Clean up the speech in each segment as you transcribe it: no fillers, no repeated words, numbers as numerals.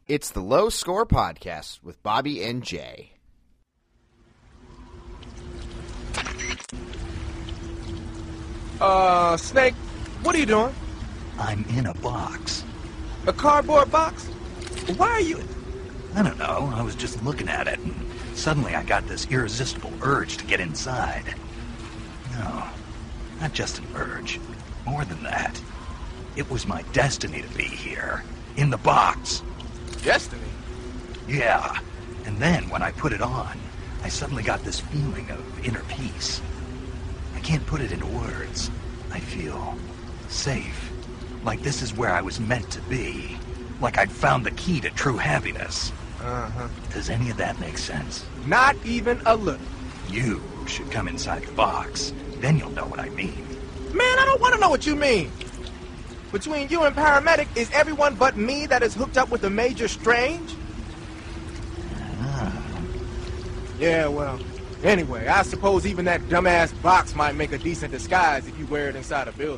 It's the Low Score Podcast with Bobby and Jay. Snake, what are you doing? I'm in a box. A cardboard box? Why are you... I don't know, I was just looking at it, and suddenly I got this irresistible urge to get inside. No, not just an urge. More than that. It was my destiny to be here. In the box. Destiny? Yeah. And then, when I put it on, I suddenly got this feeling of inner peace. I can't put it into words. I feel safe. Like this is where I was meant to be. Like I'd found the key to true happiness. Uh-huh. Does any of that make sense? Not even a little. You should come inside the box. Then you'll know what I mean. Man, I don't want to know what you mean. Between you and Paramedic, is everyone but me that is hooked up with the Major Strange? Yeah, well, anyway, I suppose even that dumbass box might make a decent disguise if you wear it inside a building.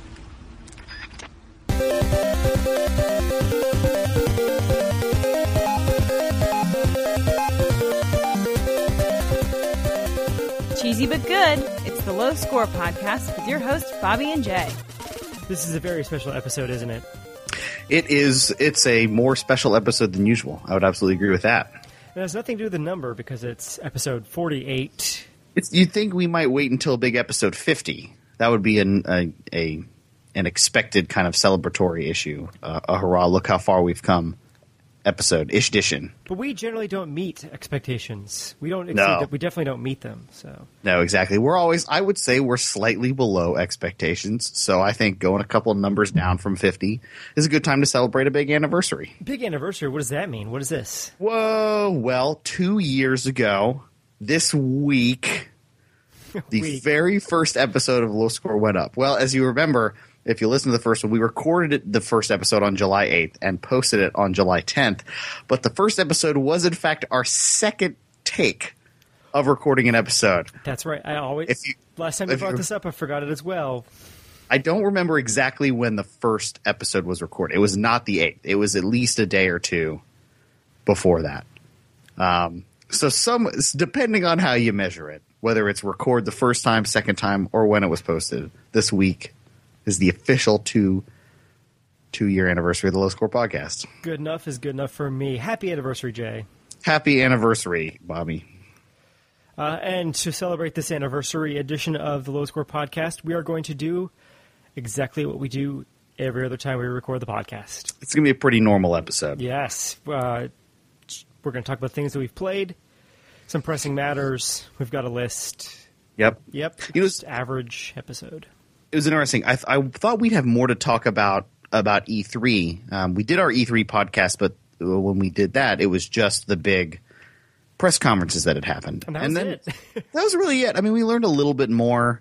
Cheesy but good. It's the Low Score Podcast with your hosts, Bobby and Jay. This is a very special episode, isn't it? It is. It's a more special episode than usual. I would absolutely agree with that. It has nothing to do with the number because it's episode 48. You'd think we might wait until big episode 50. That would be an expected kind of celebratory issue. A hurrah! Look how far we've come. Episode-ish edition. But we generally don't meet expectations. We don't. No. We definitely don't meet them. So No, exactly. We're always. I would say we're slightly below expectations. So I think going a couple of numbers down from 50 is a good time to celebrate a big anniversary. big anniversary. What does that mean? What is this? Whoa! Well, 2 years ago, this week, the very first episode of Low Score went up. Well, as you remember, if you listen to the first one, we recorded the first episode on July 8th and posted it on July 10th. But the first episode was, in fact, our second take of recording an episode. That's right. Last time you brought this up, I forgot it as well. I don't remember exactly when the first episode was recorded. It was not the 8th. It was at least a day or two before that. So depending on how you measure it, whether it's record the first time, second time, or when it was posted, this week is the official two-year anniversary of the Low Score Podcast. Good enough is good enough for me. Happy anniversary, Jay. Happy anniversary, Bobby. And to celebrate this anniversary edition of the Low Score Podcast, we are going to do exactly what we do every other time we record the podcast. It's going to be a pretty normal episode. Yes. We're going to talk about things that we've played, some pressing matters. We've got a list. Yep. Just average episode. It was interesting. I thought we'd have more to talk about E3. We did our E3 podcast, but when we did that, it was just the big press conferences that had happened. And then it. That was really it. I mean, we learned a little bit more.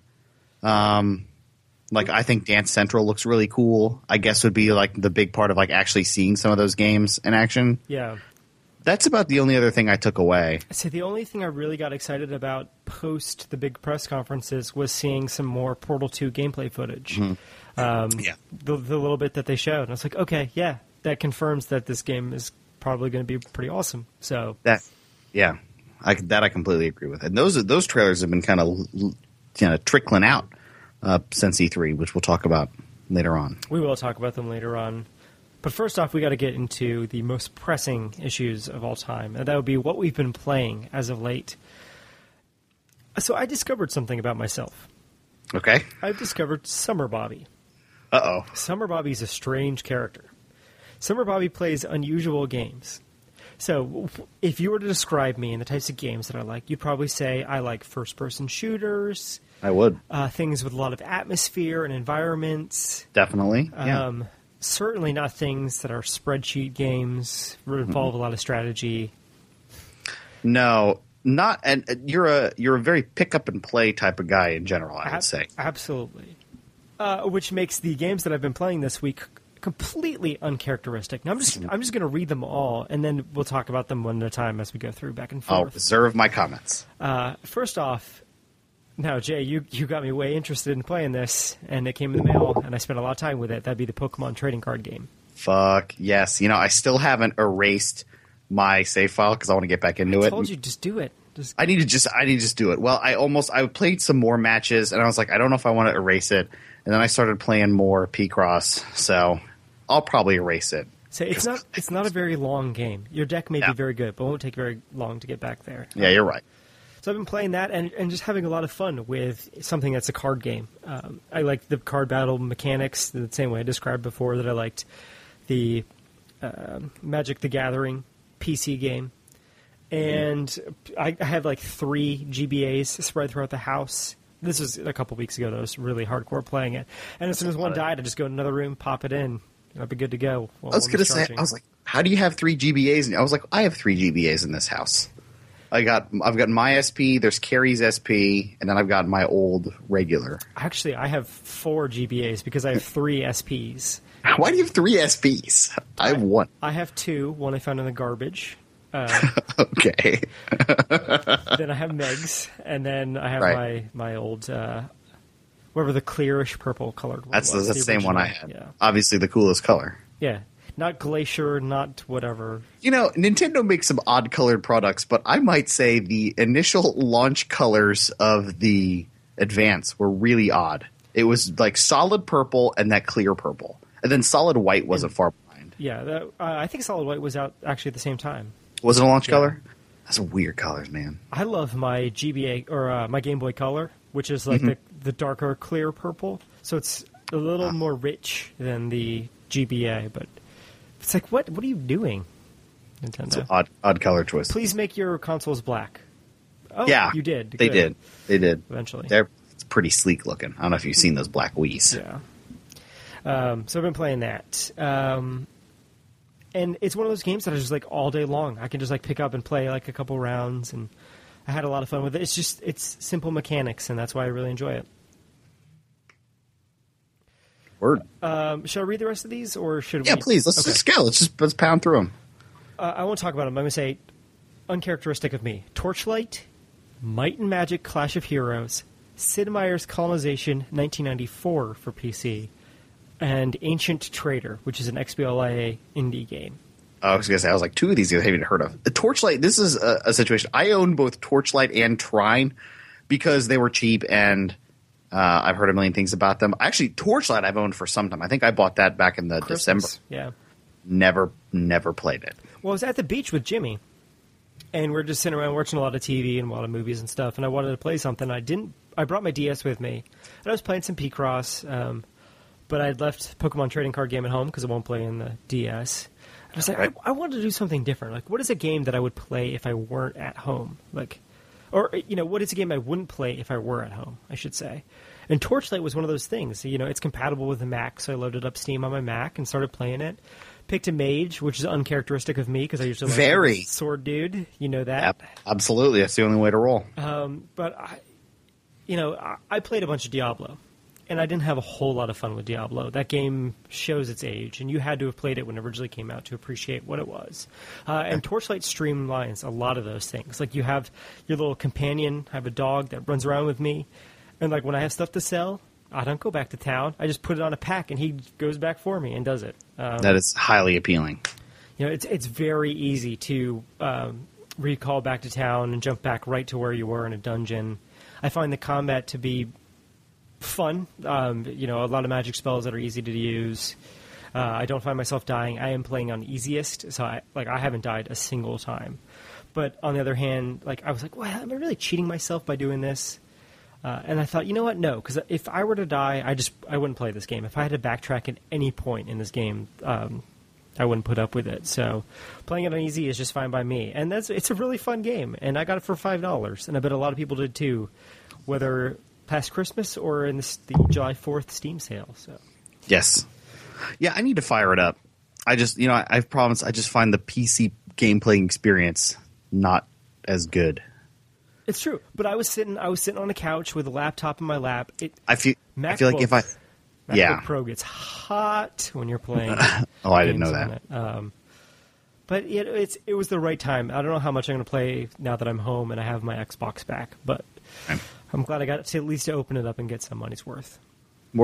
I think Dance Central looks really cool. I guess would be like the big part of like actually seeing some of those games in action. Yeah. That's about the only other thing I took away. So the only thing I really got excited about post the big press conferences was seeing some more Portal 2 gameplay footage. Mm-hmm. The little bit that they showed. And I was like, okay, yeah, that confirms that this game is probably going to be pretty awesome. So I completely agree with. And those trailers have been kind of trickling out since E3, which we'll talk about later on. We will talk about them later on. But first off, we got to get into the most pressing issues of all time, and that would be what we've been playing as of late. So I discovered something about myself. Okay. I've discovered Summer Bobby. Uh-oh. Summer Bobby's a strange character. Summer Bobby plays unusual games. So if you were to describe me and the types of games that I like, you'd probably say I like first-person shooters. I would. Things with a lot of atmosphere and environments. Definitely. Yeah. Certainly not things that are spreadsheet games that involve a lot of strategy. No, not. And you're a very pick up and play type of guy in general, I would say. Absolutely. Which makes the games that I've been playing this week completely uncharacteristic. Now I'm just going to read them all, and then we'll talk about them one at a time as we go through back and forth. I'll reserve my comments. First off. Now, Jay, you got me way interested in playing this, and it came in the mail, and I spent a lot of time with it. That'd be the Pokemon trading card game. Fuck yes. I still haven't erased my save file because I want to get back into it. I told you, just do it. I need to just do it. Well, I played some more matches and I was like, I don't know if I want to erase it. And then I started playing more P-Cross, so I'll probably erase it. So it's not a very long game. Your deck may be very good, but it won't take very long to get back there. Yeah, you're right. So I've been playing that and just having a lot of fun with something that's a card game. I like the card battle mechanics the same way I described before that I liked the Magic the Gathering PC game. And I have like 3 GBAs spread throughout the house. This was a couple weeks ago that I was really hardcore playing it. And as soon as one died, I just go to another room, pop it in, and I'd be good to go. I was going to say, I was like, how do you have 3 GBAs? And I was like, I have 3 GBAs in this house. I've got my SP, there's Carrie's SP, and then I've got my old regular. Actually, I have 4 GBAs because I have 3 SPs. Why do you have 3 SPs? I have 1. I have 2. One I found in the garbage. Okay. Then I have Megs, and then I have my old, whatever the clearish purple colored one That's was. the same one I had. Yeah. Obviously the coolest color. Yeah. Not Glacier, not whatever. Nintendo makes some odd colored products, but I might say the initial launch colors of the Advance were really odd. It was like solid purple and that clear purple. And then solid white wasn't far behind. Yeah, I think solid white was out actually at the same time. Was it a launch color? That's weird colors, man. I love my GBA or my Game Boy Color, which is like the darker clear purple. So it's a little more rich than the GBA, but it's like what are you doing, Nintendo? It's an odd color choice. Please make your consoles black. Oh, yeah, you did. They Good. did. Eventually. It's pretty sleek looking. I don't know if you've seen those black Wiis. Yeah. So I've been playing that. And it's one of those games that I just like all day long. I can just like pick up and play like a couple rounds, and I had a lot of fun with it. It's simple mechanics, and that's why I really enjoy it. Word. Should I read the rest of these, or should we? Yeah, please. Let's just go. Let's pound through them. I won't talk about them. I'm going to say uncharacteristic of me. Torchlight, Might and Magic Clash of Heroes, Sid Meier's Colonization 1994 for PC, and Ancient Trader, which is an XBLA indie game. I was going to say, I was like, 2 of these I haven't heard of. The Torchlight, this is a situation. I own both Torchlight and Trine because they were cheap, and I've heard a million things about them. Actually, Torchlight I've owned for some time. I think I bought that back in the December. Yeah. Never played it. Well, I was at the beach with Jimmy, and we're just sitting around watching a lot of TV and a lot of movies and stuff, and I wanted to play something. I brought my DS with me, and I was playing some P-Cross, but I had left Pokemon trading card game at home because I won't play in the DS. And I was like, I wanted to do something different. Like, what is a game that I would play if I weren't at home? Like, or, what is a game I wouldn't play if I were at home, I should say. And Torchlight was one of those things. It's compatible with the Mac, so I loaded up Steam on my Mac and started playing it. Picked a mage, which is uncharacteristic of me because I usually like a sword dude. You know that? Yep, absolutely. That's the only way to roll. But I played a bunch of Diablo, and I didn't have a whole lot of fun with Diablo. That game shows its age, and you had to have played it when it originally came out to appreciate what it was. And Torchlight streamlines a lot of those things. Like, you have your little companion, I have a dog that runs around with me, and like when I have stuff to sell, I don't go back to town. I just put it on a pack, and he goes back for me and does it. That is highly appealing. It's very easy to recall back to town and jump back right to where you were in a dungeon. I find the combat to be fun. A lot of magic spells that are easy to use. I don't find myself dying. I am playing on easiest, so I haven't died a single time. But on the other hand, I was like, well, am I really cheating myself by doing this? And I thought, you know what? No, because if I were to die, I wouldn't play this game. If I had to backtrack at any point in this game, I wouldn't put up with it. So playing it on easy is just fine by me. And it's a really fun game. And I got it for $5. And I bet a lot of people did too, whether past Christmas or in the July 4th Steam sale. So yes. Yeah, I need to fire it up. I've promised, I just find the PC gameplay experience not as good. It's true, but I was sitting on a couch with a laptop in my lap. I feel like if MacBook Pro gets hot when you're playing. Oh, I didn't know that. But it was the right time. I don't know how much I'm going to play now that I'm home and I have my Xbox back, but I'm glad I got to at least open it up and get some money's worth. Word.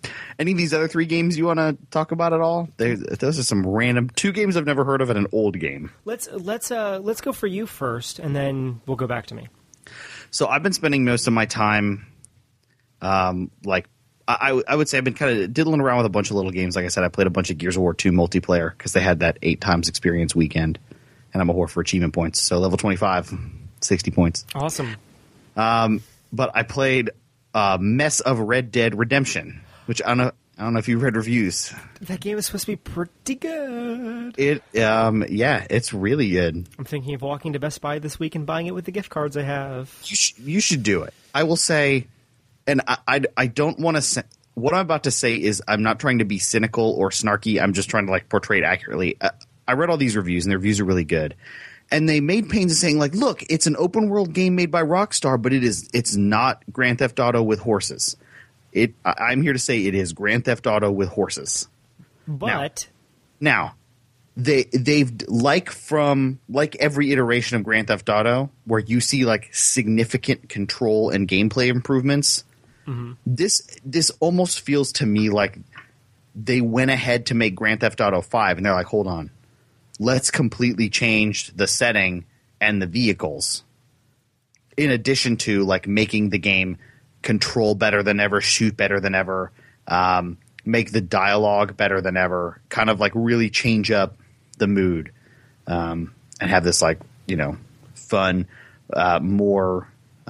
Any of these other 3 games you want to talk about at all? Those are some random 2 games I've never heard of and an old game. Let's go for you first, and then we'll go back to me. So I've been spending most of my time, I would say I've been kind of diddling around with a bunch of little games. Like I said, I played a bunch of Gears of War 2 multiplayer because they had that 8 times experience weekend, and I'm a whore for achievement points. So level 25, 60 points. Awesome. But I played Mess of Red Dead Redemption, which I don't know if you've read reviews. That game is supposed to be pretty good. It's really good. I'm thinking of walking to Best Buy this week and buying it with the gift cards I have. You should do it. I will say, and I don't want to say, what I'm about to say is I'm not trying to be cynical or snarky. I'm just trying to portray it accurately. I read all these reviews, and the reviews are really good. And they made pains of saying, look, it's an open world game made by Rockstar, but it's not Grand Theft Auto with horses. I'm here to say it is Grand Theft Auto with horses. But now they've like every iteration of Grand Theft Auto where you see significant control and gameplay improvements. Mm-hmm. This almost feels to me like they went ahead to make Grand Theft Auto 5 and they're like, hold on, let's completely change the setting and the vehicles. In addition to making the game control better than ever, shoot better than ever, make the dialogue better than ever, kind of really change up the mood, and have this fun, more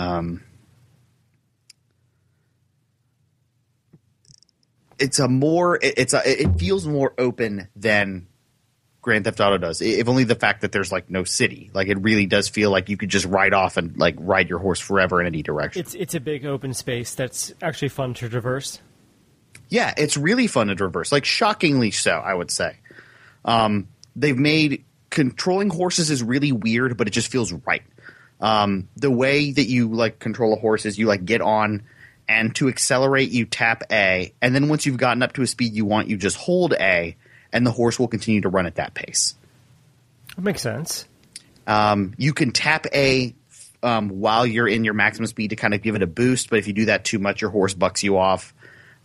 it feels more open than Grand Theft Auto does, if only the fact that there's no city. It really does feel like you could just ride off and ride your horse forever in any direction. It's a big open space that's actually fun to traverse. Yeah, it's really fun to traverse, shockingly so, I would say. They've made controlling horses is really weird, but it just feels right. The way that you control a horse is you get on, and to accelerate you tap A, and then once you've gotten up to a speed you want, you just hold A, and the horse will continue to run at that pace. That makes sense. You can tap A while you're in your maximum speed to kind of give it a boost, but if you do that too much, your horse bucks you off.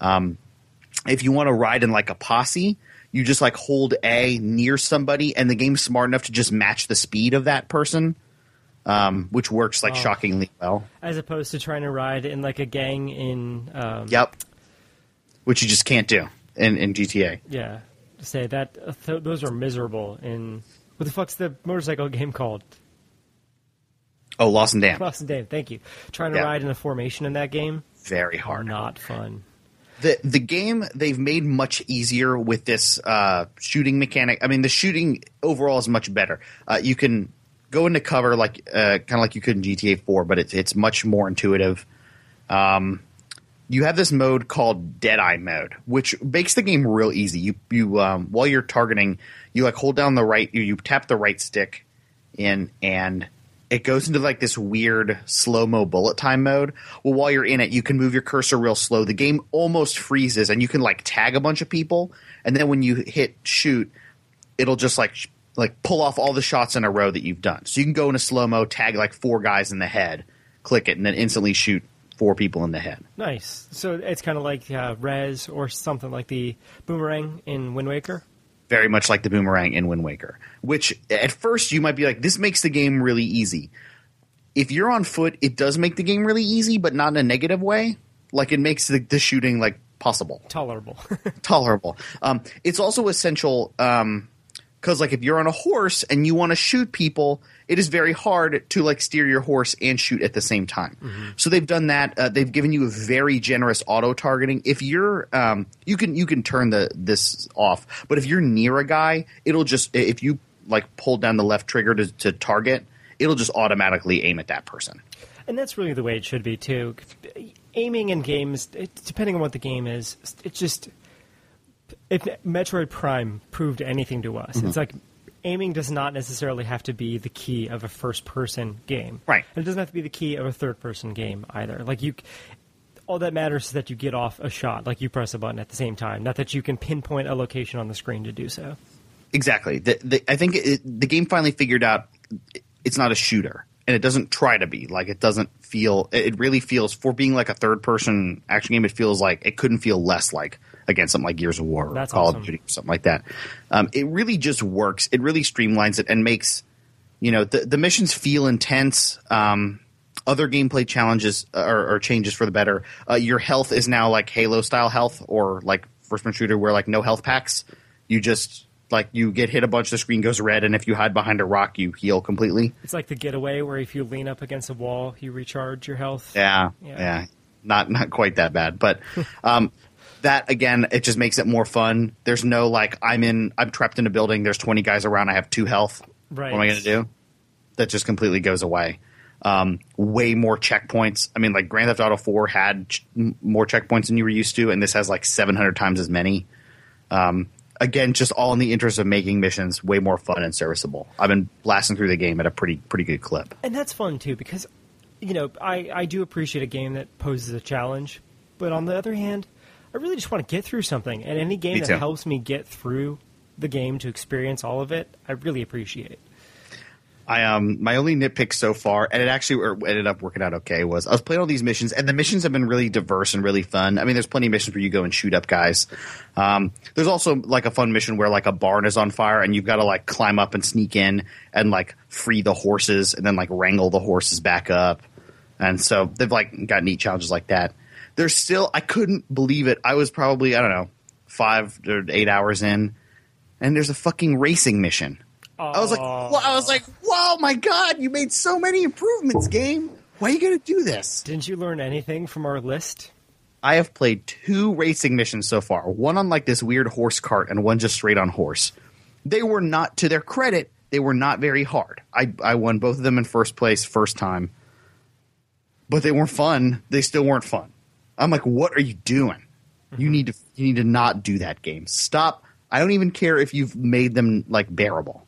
If you want to ride in a posse, you just hold A near somebody, and the game's smart enough to just match the speed of that person, which works shockingly well. As opposed to trying to ride in a gang in... Yep. Which you just can't do in GTA. Yeah. Say that those are miserable in what the fuck's the motorcycle game called? Oh, Lost and Damned. Lost and Damned, thank you. Trying to ride in a formation in that game, very hard. Not fun. The game they've made much easier with this shooting mechanic. I mean, the shooting overall is much better. You can go into cover kind of like you could in GTA 4, but it's much more intuitive. You have this mode called Deadeye mode, which makes the game real easy. You while you're targeting, you hold down the right, you tap the right stick in, and it goes into this weird slow-mo bullet time mode. Well, while you're in it, you can move your cursor real slow. The game almost freezes, and you can tag a bunch of people, and then when you hit shoot, it'll just pull off all the shots in a row that you've done. So you can go into slow-mo, tag 4 guys in the head, click it, and then instantly shoot 4 people in the head. Nice. So it's kind of like Rez or something like the boomerang in Wind Waker? Very much like the boomerang in Wind Waker, which at first you might be this makes the game really easy. If you're on foot, it does make the game really easy, but not in a negative way. It makes the shooting possible. Tolerable. Tolerable. It's also essential because if you're on a horse and you want to shoot people, it is very hard to steer your horse and shoot at the same time. Mm-hmm. So they've done that. They've given you a very generous auto targeting. If you're you can turn this off, but if you're near a guy, it'll just if you pull down the left trigger to target, it'll just automatically aim at that person. And that's really the way it should be too. Aiming in games, depending on what the game is, it's just. If Metroid Prime proved anything to us, mm-hmm. It's aiming does not necessarily have to be the key of a first-person game. Right. And it doesn't have to be the key of a third-person game either. All that matters is that you get off a shot, you press a button at the same time, not that you can pinpoint a location on the screen to do so. Exactly. I think the game finally figured out it's not a shooter. and it doesn't try to be. Like, it doesn't feel – it really feels – for being like a third-person action game, it feels like – it couldn't feel less like, again, something like Gears of War or Call of Duty or something like that. It really just works. It really streamlines it and makes – the missions feel intense. Other gameplay challenges or changes for the better. Your health is now like Halo-style health or like first-person shooter where like no health packs. You just – like, you get hit a bunch, the screen goes red, and if you hide behind a rock, you heal completely. It's like the Getaway, where if you lean up against a wall, you recharge your health. Yeah. Not quite that bad. But that, again, it just makes it more fun. There's no, like, I'm trapped in a building, there's 20 guys around, I have 2 health. Right. What am I going to do? That just completely goes away. Way more checkpoints. I mean, like, Grand Theft Auto 4 had more checkpoints than you were used to, and this has, like, 700 times as many. Again, just all in the interest of making missions way more fun and serviceable. I've been blasting through the game at a pretty good clip. And that's fun, too, because, I do appreciate a game that poses a challenge. But on the other hand, I really just want to get through something. And any game that helps me get through the game to experience all of it, I really appreciate. My only nitpick so far, and it actually ended up working out okay, was I was playing all these missions, and the missions have been really diverse and really fun. I mean, there's plenty of missions where you go and shoot up guys. There's also like a fun mission where like a barn is on fire, and you've got to like climb up and sneak in and like free the horses, and then like wrangle the horses back up. And so they've like got neat challenges like that. There's still, I couldn't believe it. I was probably, I don't know, 5 or 8 hours in, and there's a fucking racing mission. I was like, whoa, my God, you made so many improvements, game. Why are you going to do this? Didn't you learn anything from our list? I have played 2 racing missions so far. One on like this weird horse cart and one just straight on horse. They were not, to their credit, they were not very hard. I won both of them in first place first time. But they weren't fun. They still weren't fun. I'm like, what are you doing? Mm-hmm. You need to not do that, game. Stop. I don't even care if you've made them like bearable.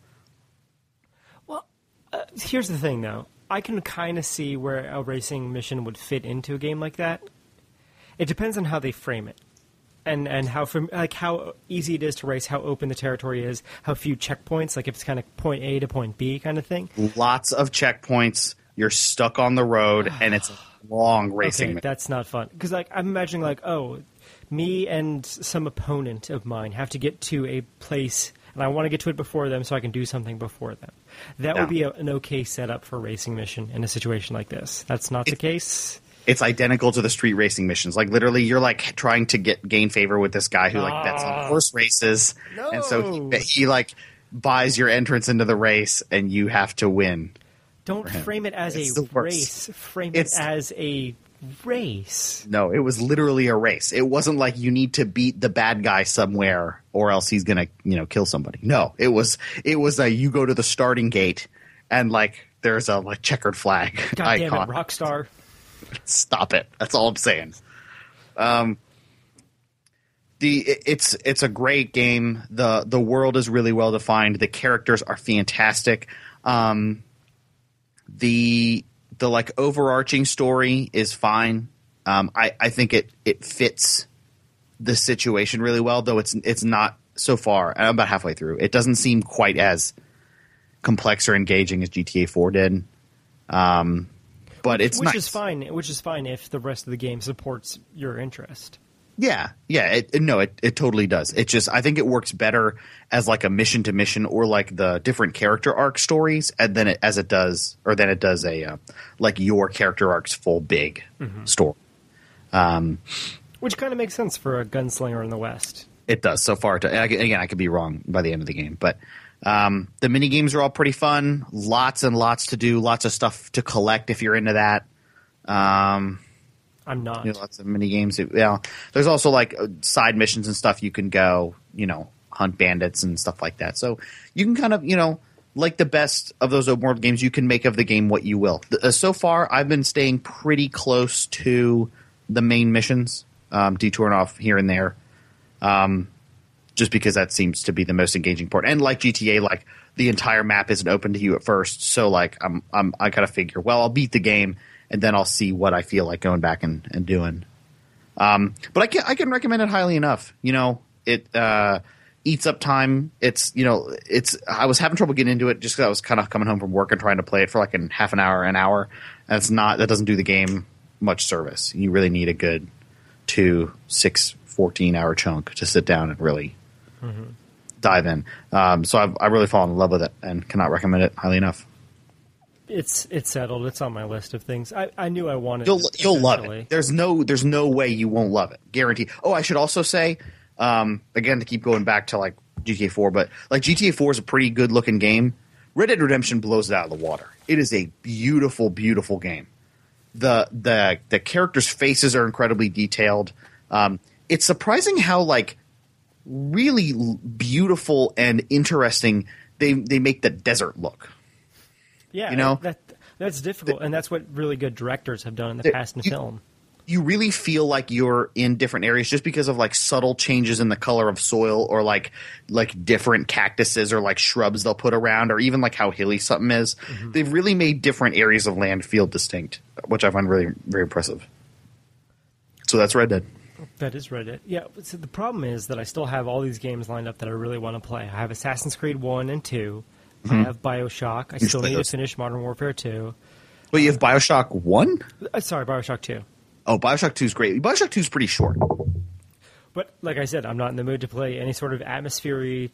Here's the thing, though. I can kind of see where a racing mission would fit into a game like that. It depends on how they frame it, and how easy it is to race, how open the territory is, how few checkpoints, like if it's kind of point A to point B kind of thing. Lots of checkpoints. You're stuck on the road, and it's a long racing. Okay, that's not fun. Because like I'm imagining like, me and some opponent of mine have to get to a place, and I want to get to it before them so I can do something before them. That would be an okay setup for a racing mission in a situation like this. That's not the case. It's identical to the street racing missions. Like, literally, you're like trying to gain favor with this guy who like bets on horse races. No. And so he like buys your entrance into the race, and you have to win. Don't frame it as a race. Frame it as a race. No, it was literally a race. It wasn't like you need to beat the bad guy somewhere or else he's gonna kill somebody. No, it was you go to the starting gate and like there's a like checkered flag. God damn it, Rockstar. Stop it. That's all I'm saying. It's a great game. The world is really well defined. The characters are fantastic. The like overarching story is fine. I think it fits the situation really well, though it's not so far. I'm about halfway through. It doesn't seem quite as complex or engaging as GTA 4 did. But it's nice. Which is fine if the rest of the game supports your interest. Yeah. It totally does. It just, I think it works better as like a mission to mission or like the different character arc stories, and then it does a like your character arc's full big story. Which kind of makes sense for a gunslinger in the West. It does so far. Again, I could be wrong by the end of the game, but the mini games are all pretty fun. Lots and lots to do. Lots of stuff to collect if you're into that. I'm not. Lots of mini games. There's also like side missions and stuff you can go, hunt bandits and stuff like that. So you can kind of, like the best of those open world games, you can make of the game what you will. So far, I've been staying pretty close to the main missions, detouring off here and there, just because that seems to be the most engaging part. And like GTA, like the entire map isn't open to you at first, so like I gotta figure, well, I'll beat the game and then I'll see what I feel like going back and doing. But I can recommend it highly enough. eats up time. I was having trouble getting into it just because I was kind of coming home from work and trying to play it for like half an hour, an hour. And that doesn't do the game much service. You really need a good 2, 6, 14-hour chunk to sit down and really dive in. So I've really fallen in love with it and cannot recommend it highly enough. It's settled. It's on my list of things. I knew I wanted. You'll love it. There's no way you won't love it. Guaranteed. Oh, I should also say, again, to keep going back to like GTA 4, but like GTA 4 is a pretty good looking game. Red Dead Redemption blows it out of the water. It is a beautiful, beautiful game. The characters' faces are incredibly detailed. It's surprising how like really beautiful and interesting they make the desert look. Yeah, that's difficult, and that's what really good directors have done in the past in film. You really feel like you're in different areas just because of like subtle changes in the color of soil, or like different cactuses or like shrubs they'll put around, or even like how hilly something is. Mm-hmm. They've really made different areas of land feel distinct, which I find really very impressive. So that's Red Dead. That is Red Dead. Yeah, so the problem is that I still have all these games lined up that I really want to play. I have Assassin's Creed 1 and 2. I have BioShock. I still need to finish Modern Warfare 2. Wait, you have BioShock 1? Sorry, BioShock 2. Oh, BioShock 2 is great. BioShock 2 is pretty short. But like I said, I'm not in the mood to play any sort of atmosphere-y,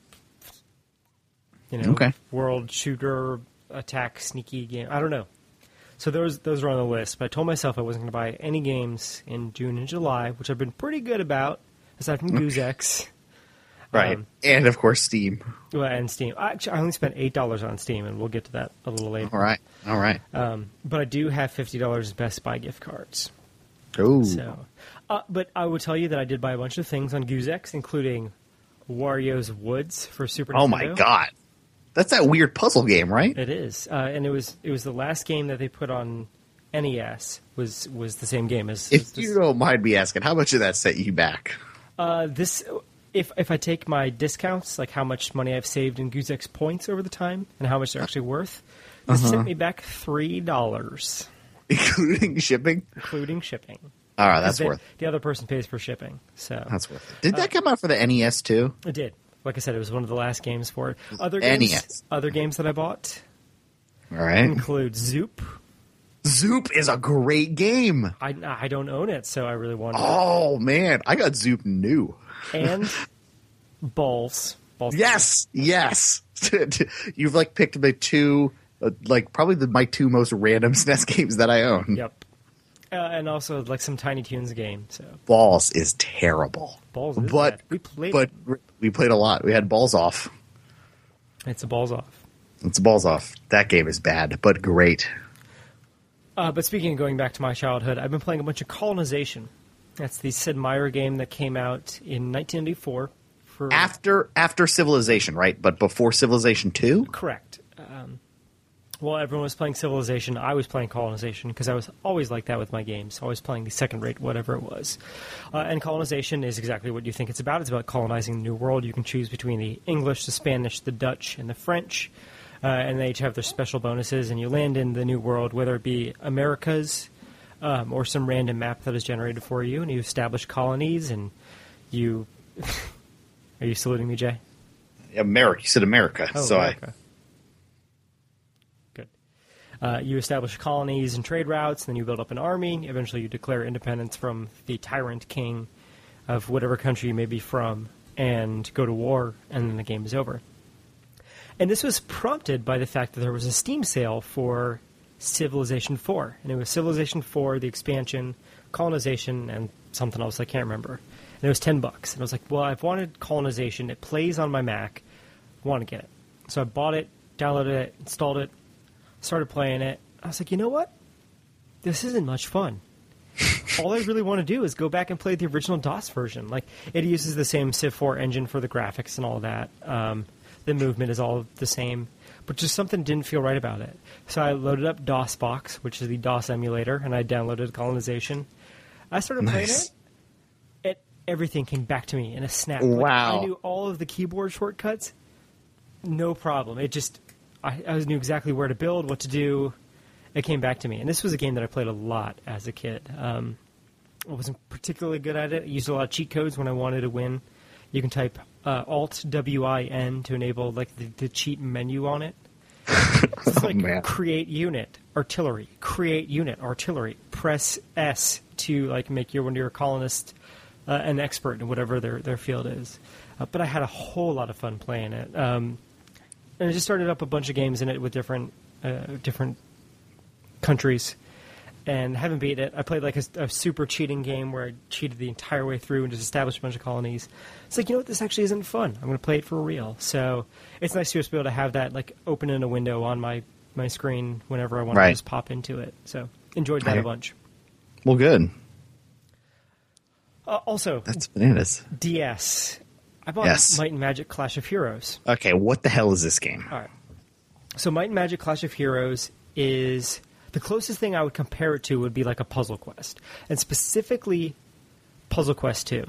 world shooter, attack, sneaky game. I don't know. So those are on the list. But I told myself I wasn't going to buy any games in June and July, which I've been pretty good about, aside from GoozeX. Right. And, of course, Steam. Well, and Steam. Actually, I only spent $8 on Steam, and we'll get to that a little later. All right. But I do have $50 Best Buy gift cards. Oh. So, but I will tell you that I did buy a bunch of things on GoozeX, including Wario's Woods for Super Nintendo. Oh, my God. That's that weird puzzle game, right? It is. And it was the last game that they put on NES was the same game as... If you don't mind me asking, how much did that set you back? If I take my discounts, like how much money I've saved in GoozeX points over the time and how much they're actually worth, this sent me back $3. Including shipping? Including shipping. All right, that's worth it. The other person pays for shipping. So that's worth it. Did that come out for the NES too? It did. Like I said, it was one of the last games for it. Other games that I bought include Zoop. Zoop is a great game. I don't own it, so I really want it. Oh, man. I got Zoop new. And Balls. Yes. You've like picked the two, probably my two most random SNES games that I own. Yep. And also like some Tiny Toons game. So Balls is terrible. Balls is bad. We played a lot. We had Balls Off. It's a Balls Off. That game is bad, but great. But speaking of going back to my childhood, I've been playing a bunch of Colonization. That's the Sid Meier game that came out in 1994. After Civilization, right? But before Civilization 2? Correct. While everyone was playing Civilization, I was playing Colonization because I was always like that with my games. Always playing the second-rate whatever it was. And Colonization is exactly what you think it's about. It's about colonizing the New World. You can choose between the English, the Spanish, the Dutch, and the French. And they each have their special bonuses. And you land in the New World, whether it be Americas... or some random map that is generated for you, and you establish colonies, and you... Are you saluting me, Jay? America. You said America. Oh, so America. Good. You establish colonies and trade routes, and then you build up an army. Eventually you declare independence from the tyrant king of whatever country you may be from, and go to war, and then the game is over. And this was prompted by the fact that there was a Steam sale for... Civilization 4, and it was Civilization 4, the expansion, Colonization, and something else I can't remember. And it was $10, and I was like, well, I've wanted Colonization. It plays on my Mac. I want to get it. So I bought it, downloaded it, installed it, started playing it. I was like, you know what? This isn't much fun. All I really want to do is go back and play the original DOS version. Like, it uses the same Civ 4 engine for the graphics and all that. The movement is all the same. But just something didn't feel right about it. So I loaded up DOSBox, which is the DOS emulator, and I downloaded Colonization. I started playing it. Everything came back to me in a snap. Wow. Like, I knew all of the keyboard shortcuts. No problem. It just... I knew exactly where to build, what to do. It came back to me. And this was a game that I played a lot as a kid. I wasn't particularly good at it. I used a lot of cheat codes when I wanted to win. You can type Alt-WIN to enable like the cheat menu on it. It's like man. create unit artillery, create unit artillery. Press S to like make one of your colonists an expert in whatever their field is. But I had a whole lot of fun playing it, and I just started up a bunch of games in it with different countries, and haven't beat it. I played like a super cheating game where I cheated the entire way through and just established a bunch of colonies. It's like, you know what, this actually isn't fun. I'm going to play it for real. So it's nice to just be able to have that like open in a window on my screen whenever I want to just pop into it. So enjoyed that a bunch. Well, good. Also, that's bananas. DS. I bought Might and Magic Clash of Heroes. Okay, what the hell is this game? All right. So Might and Magic Clash of Heroes is the closest thing I would compare it to would be like a Puzzle Quest, and specifically Puzzle Quest 2.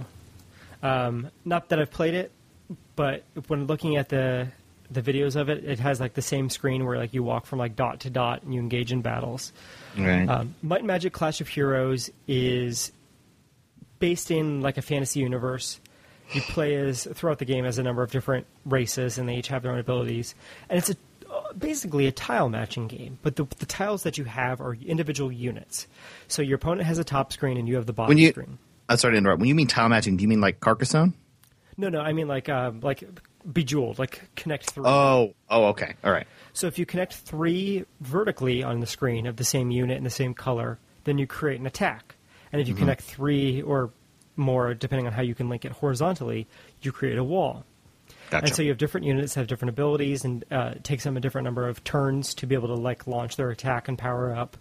Not that I've played it, but when looking at the videos of it, it has like the same screen where like you walk from like dot to dot and you engage in battles. Right. Might and Magic Clash of Heroes is based in like a fantasy universe. You play throughout the game as a number of different races, and they each have their own abilities. And it's basically a tile matching game, but the tiles that you have are individual units. So your opponent has a top screen, and you have the bottom screen. I'm sorry to interrupt. When you mean tile matching, do you mean like Carcassonne? No, I mean like Bejeweled, like Connect 3. Oh, okay, all right. So if you connect 3 vertically on the screen of the same unit and the same color, then you create an attack. And if you connect 3 or more, depending on how you can link it horizontally, you create a wall. Gotcha. And so you have different units that have different abilities, and it takes them a different number of turns to be able to like launch their attack and power up.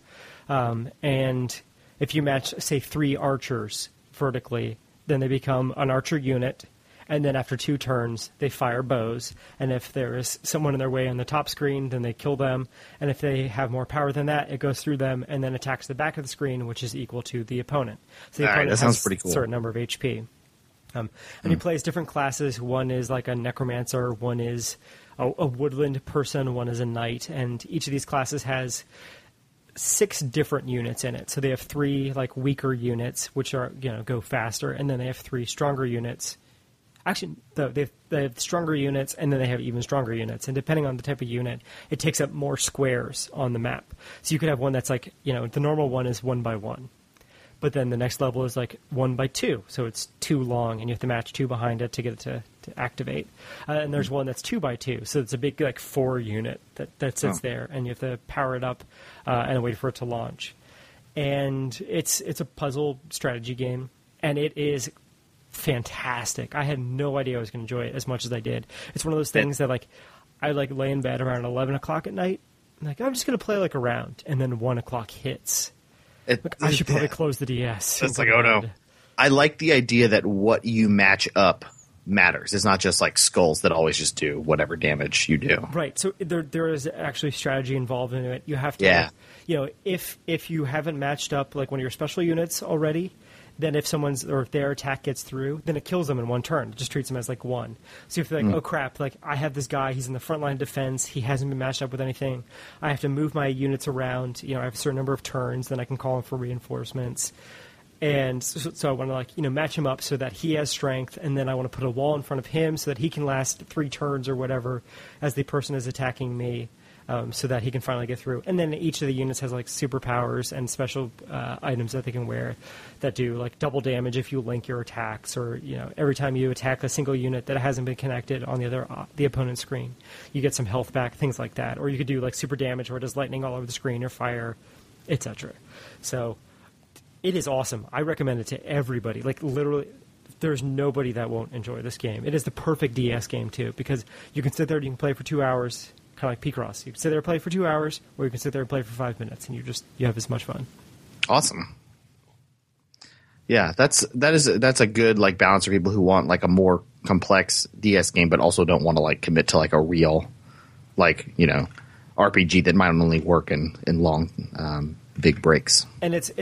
And if you match, say, 3 archers vertically, then they become an archer unit. And then after 2 turns, they fire bows. And if there is someone in their way on the top screen, then they kill them. And if they have more power than that, it goes through them and then attacks the back of the screen, which is equal to the opponent. So the opponent that sounds has pretty cool. a certain number of HP. And he plays different classes. One is like a necromancer. One is a woodland person. One is a knight. And each of these classes has 6 different units in it. So they have 3 like weaker units, which are go faster, and then they have 3 stronger units. Actually, they have stronger units, and then they have even stronger units. And depending on the type of unit, it takes up more squares on the map. So you could have one that's like, the normal one is 1 by 1. But then the next level is like 1 by 2. So it's 2 long, and you have to match 2 behind it to get it to activate. And there's one that's 2 by 2. So it's a big like 4 unit that sits there, and you have to power it up and wait for it to launch. And it's a puzzle strategy game, and it is fantastic. I had no idea I was going to enjoy it as much as I did. It's one of those things that like I like lay in bed around 11 o'clock at night. I'm like, I'm just going to play like a round, and then 1 o'clock hits. I should probably close the DS. It's like, oh no. I like the idea that what you match up matters. It's not just like skulls that always just do whatever damage you do. Right. So there is actually strategy involved in it. You have to, if you haven't matched up like one of your special units already, then if their attack gets through, then it kills them in 1 turn. It just treats them as like 1. So if you're like, oh crap, like I have this guy, he's in the front line of defense, he hasn't been matched up with anything. I have to move my units around. I have a certain number of turns, then I can call him for reinforcements. And so I want to like match him up so that he has strength, and then I want to put a wall in front of him so that he can last 3 turns or whatever as the person is attacking me. So that he can finally get through. And then each of the units has like superpowers and special items that they can wear that do like double damage if you link your attacks, or every time you attack a single unit that hasn't been connected on the opponent's screen, you get some health back, things like that. Or you could do like super damage where it does lightning all over the screen or fire, etc. So it is awesome. I recommend it to everybody. Like literally, there's nobody that won't enjoy this game. It is the perfect DS game too, because you can sit there and you can play for 2 hours. Kind of like Picross. You can sit there and play for 2 hours, or you can sit there and play for 5 minutes, and you have as much fun. Awesome. Yeah, that's a good like balance for people who want like a more complex DS game, but also don't want to like commit to like a real like RPG that might only work in long big breaks. And it's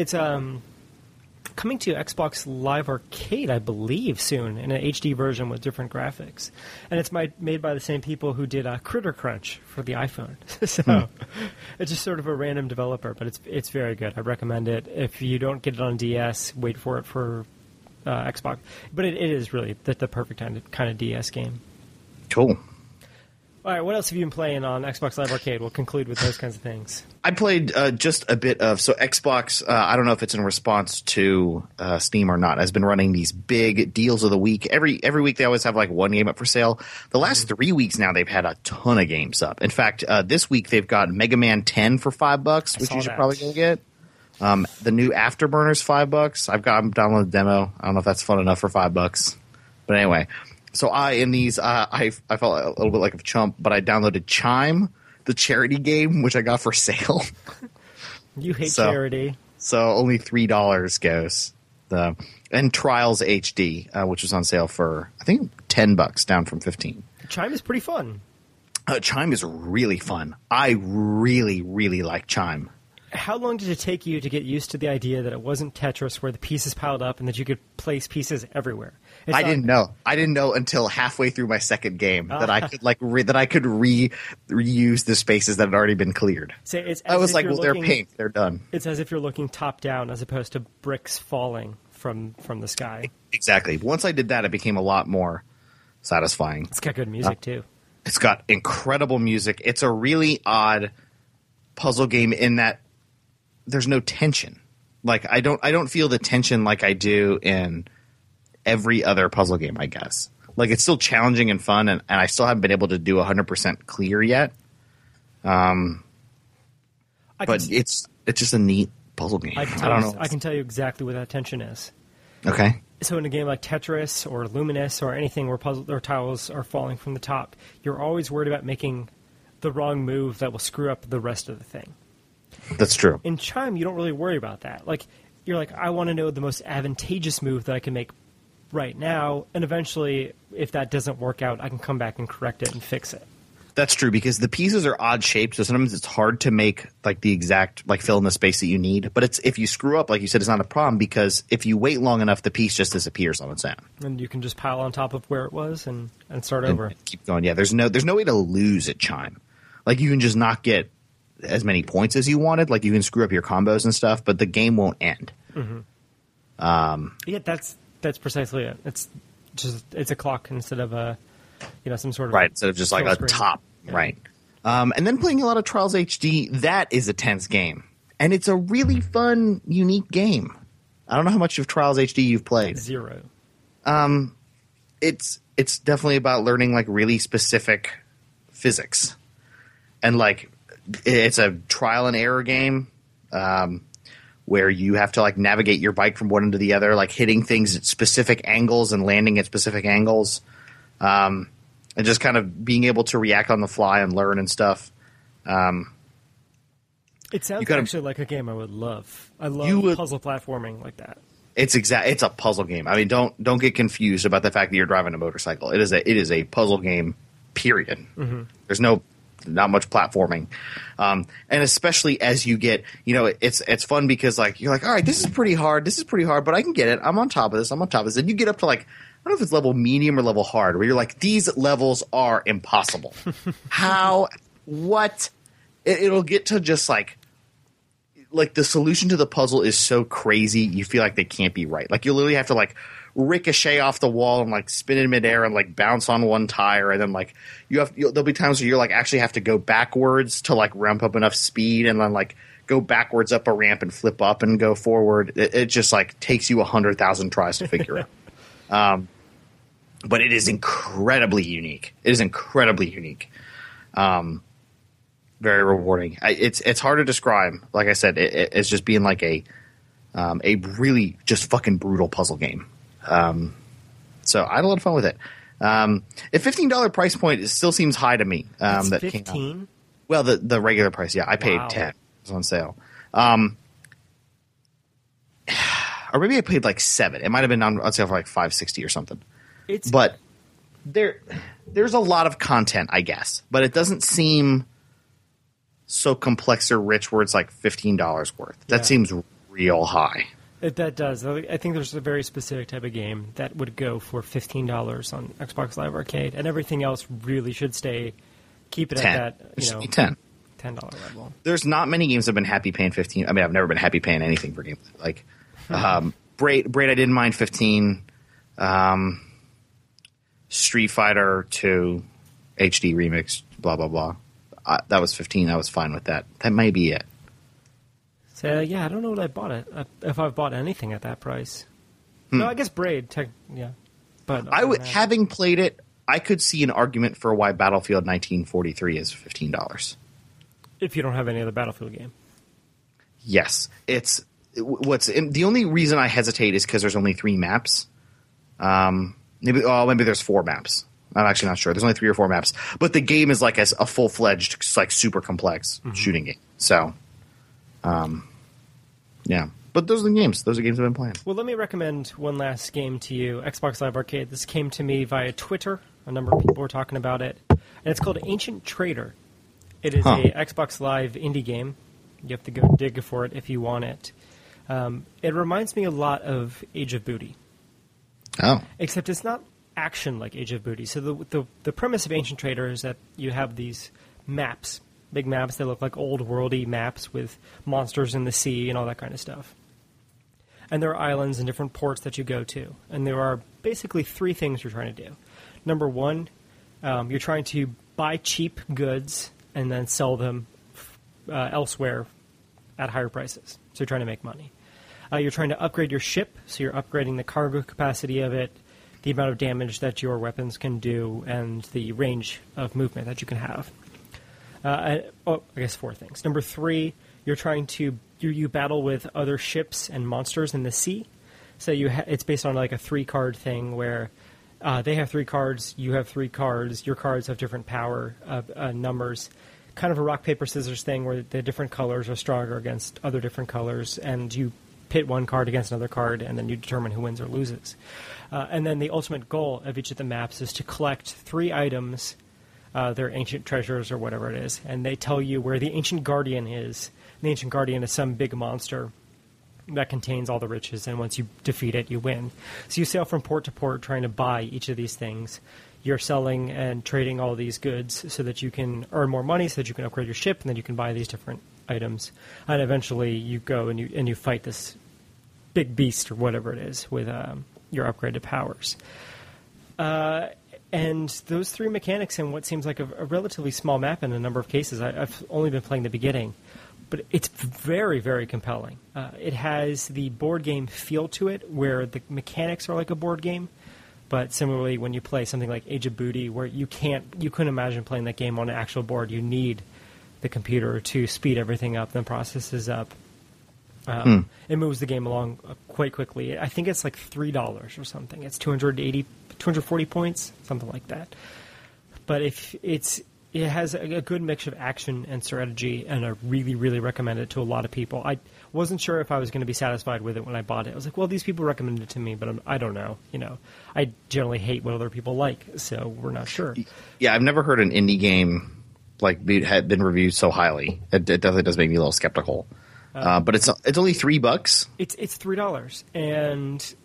coming to Xbox Live Arcade, I believe, soon in an HD version with different graphics. And it's made by the same people who did Critter Crunch for the iPhone. So it's just sort of a random developer, but it's very good. I recommend it. If you don't get it on DS, wait for it for Xbox. But it is really the perfect kind of DS game. Cool. All right, what else have you been playing on Xbox Live Arcade? We'll conclude with those kinds of things. I played just a bit of Xbox. I don't know if it's in response to Steam or not. Has been running these big deals of the week. Every week they always have like one game up for sale. The last 3 weeks now they've had a ton of games up. In fact, this week they've got Mega Man 10 for $5, which you should probably go get. The new Afterburners $5. I'm downloaded the demo. I don't know if that's fun enough for $5, but anyway. So I felt a little bit like a chump, but I downloaded Chime, the charity game, which I got for sale. You hate charity. So only $3 goes. And Trials HD, which was on sale for, I think, $10, down from $15. Chime is pretty fun. Chime is really fun. I really, really like Chime. How long did it take you to get used to the idea that it wasn't Tetris where the pieces piled up and that you could place pieces everywhere? I didn't know. I didn't know until halfway through my second game that I could reuse the spaces that had already been cleared. I was like, well, they're pink. They're done. It's as if you're looking top down as opposed to bricks falling from the sky. Exactly. Once I did that, it became a lot more satisfying. It's got good music, too. It's got incredible music. It's a really odd puzzle game in that there's no tension. Like I don't feel the tension like I do in every other puzzle game, I guess. Like it's still challenging and fun, and I still haven't been able to do 100% clear yet. But it's just a neat puzzle game. I don't know. I can tell you exactly what that tension is. Okay. So in a game like Tetris or Luminous or anything where puzzle or tiles are falling from the top, you're always worried about making the wrong move that will screw up the rest of the thing. That's true. In Chime, you don't really worry about that. Like you're like, I want to know the most advantageous move that I can make right now, and eventually, if that doesn't work out, I can come back and correct it and fix it. That's true, because the pieces are odd shaped, so sometimes it's hard to make like the exact fill in the space that you need. But if you screw up, like you said, it's not a problem, because if you wait long enough, the piece just disappears on its own. And you can just pile on top of where it was and start over. And keep going. Yeah, there's no way to lose at Chime. Like you can just not get as many points as you wanted. Like you can screw up your combos and stuff, but the game won't end. Mm-hmm. Yeah, that's precisely it. It's a clock instead of some sort of instead of just like a top. Yeah. Right. And then playing a lot of Trials HD, that is a tense game. And it's a really fun, unique game. I don't know how much of Trials HD you've played. 0. It's definitely about learning like really specific physics. And like it's a trial and error game where you have to like navigate your bike from one end to the other, like hitting things at specific angles and landing at specific angles. And just kind of being able to react on the fly and learn and stuff. It sounds actually like a game I would love. I love puzzle platforming like that. It's a puzzle game. I mean, don't get confused about the fact that you're driving a motorcycle. It is a puzzle game, period. Mm-hmm. There's not much platforming. And especially as you get, it's fun because like, you're like, all right, this is pretty hard, but I can get it. I'm on top of this. And you get up to like, I don't know if it's level medium or level hard, where you're like, these levels are impossible. It'll get to just like the solution to the puzzle is so crazy, you feel like they can't be right. Like you literally have to like ricochet off the wall and like spin in midair and like bounce on one tire, and then like there'll be times where you're like actually have to go backwards to like ramp up enough speed, and then like go backwards up a ramp and flip up and go forward. It just like takes you 100,000 tries to figure out. But it is incredibly unique. Very rewarding. It's hard to describe. Like I said, it's just being like a really just fucking brutal puzzle game. So I had a lot of fun with it. A $15 price point, it still seems high to me. That 15? Well, the regular price, yeah. I paid 10. It was on sale. Or maybe I paid like 7. It might have been on sale for like $5.60 or something. But there's a lot of content, I guess. But it doesn't seem so complex or rich where it's like $15 worth. That seems real high. That does. I think there's a very specific type of game that would go for $15 on Xbox Live Arcade, and everything else really should keep it 10. at that, $10 level. There's not many games I've been happy paying $15. I mean, I've never been happy paying anything for games. Like, Braid, I didn't mind 15. Street Fighter 2 HD Remix, blah, blah, blah. That was 15. I was fine with that. That may be it. So, yeah, I don't know what I bought it. If I've bought anything at that price. No, I guess Braid. Yeah. But having played it, I could see an argument for why Battlefield 1943 is $15. If you don't have any other Battlefield game. Yes. The only reason I hesitate is because there's only 3 maps. Maybe there's 4 maps. I'm actually not sure. There's only 3 or 4 maps. But the game is like a full-fledged, like super complex shooting game. So, yeah. But those are the games. Those are games I've been playing. Well, let me recommend one last game to you, Xbox Live Arcade. This came to me via Twitter. A number of people were talking about it. And it's called Ancient Trader. It is a Xbox Live indie game. You have to go dig for it if you want it. It reminds me a lot of Age of Booty. Oh. Except it's not action like Age of Booty. So the premise of Ancient Trader is that you have these maps, big maps that look like old worldy maps with monsters in the sea and all that kind of stuff. And there are islands and different ports that you go to. And there are basically 3 things you're trying to do. Number 1, you're trying to buy cheap goods and then sell them elsewhere at higher prices. So you're trying to make money. You're trying to upgrade your ship, so you're upgrading the cargo capacity of it, the amount of damage that your weapons can do, and the range of movement that you can have. I guess 4 things. Number 3, you're trying to you battle with other ships and monsters in the sea. So it's based on like a 3-card thing where they have 3 cards, you have 3 cards, your cards have different power numbers. Kind of a rock, paper, scissors thing where the different colors are stronger against other different colors, and you pit one card against another card, and then you determine who wins or loses. And then the ultimate goal of each of the maps is to collect 3 items, they're ancient treasures or whatever it is, and they tell you where the Ancient Guardian is. The Ancient Guardian is some big monster that contains all the riches, and once you defeat it, you win. So you sail from port to port trying to buy each of these things. You're selling and trading all these goods so that you can earn more money, so that you can upgrade your ship, and then you can buy these different items. And eventually you go and you fight this big beast or whatever it is with your upgraded powers. And those 3 mechanics in what seems like a relatively small map in a number of cases. I've only been playing the beginning, but it's very, very compelling. It has the board game feel to it, where the mechanics are like a board game. But similarly, when you play something like Age of Booty, where you couldn't imagine playing that game on an actual board. You need the computer to speed everything up, then processes up. It moves the game along quite quickly. I think it's like $3 or something. It's 240 points, something like that. But it has a good mix of action and strategy, and I really, really recommend it to a lot of people. I wasn't sure if I was going to be satisfied with it when I bought it. I was like, well, these people recommended it to me, but I don't know. I generally hate what other people like, so we're not sure. Yeah, I've never heard an indie game had been reviewed so highly. It definitely does make me a little skeptical. But it's only $3. It's $3, and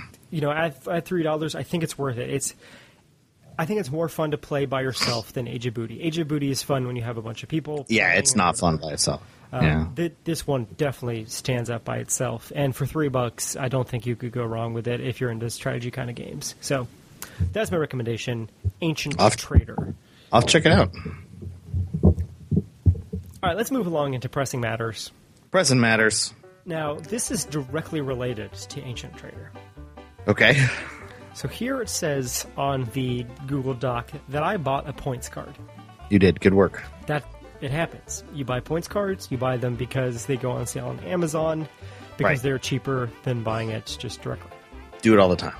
at $3, I think it's worth it. I think it's more fun to play by yourself than Age of Booty. Age of Booty is fun when you have a bunch of people. Yeah, it's not fun by itself. This one definitely stands up by itself, and for $3, I don't think you could go wrong with it if you're into strategy kind of games. So that's my recommendation, Ancient Trader. I'll check it out. All right, let's move along into pressing matters. Pressing matters. Now, this is directly related to Ancient Trader. Okay. So here it says on the Google Doc that I bought a points card. You did. Good work. That it happens. You buy points cards. You buy them because they go on sale on Amazon, because they're cheaper than buying it just directly. Do it all the time.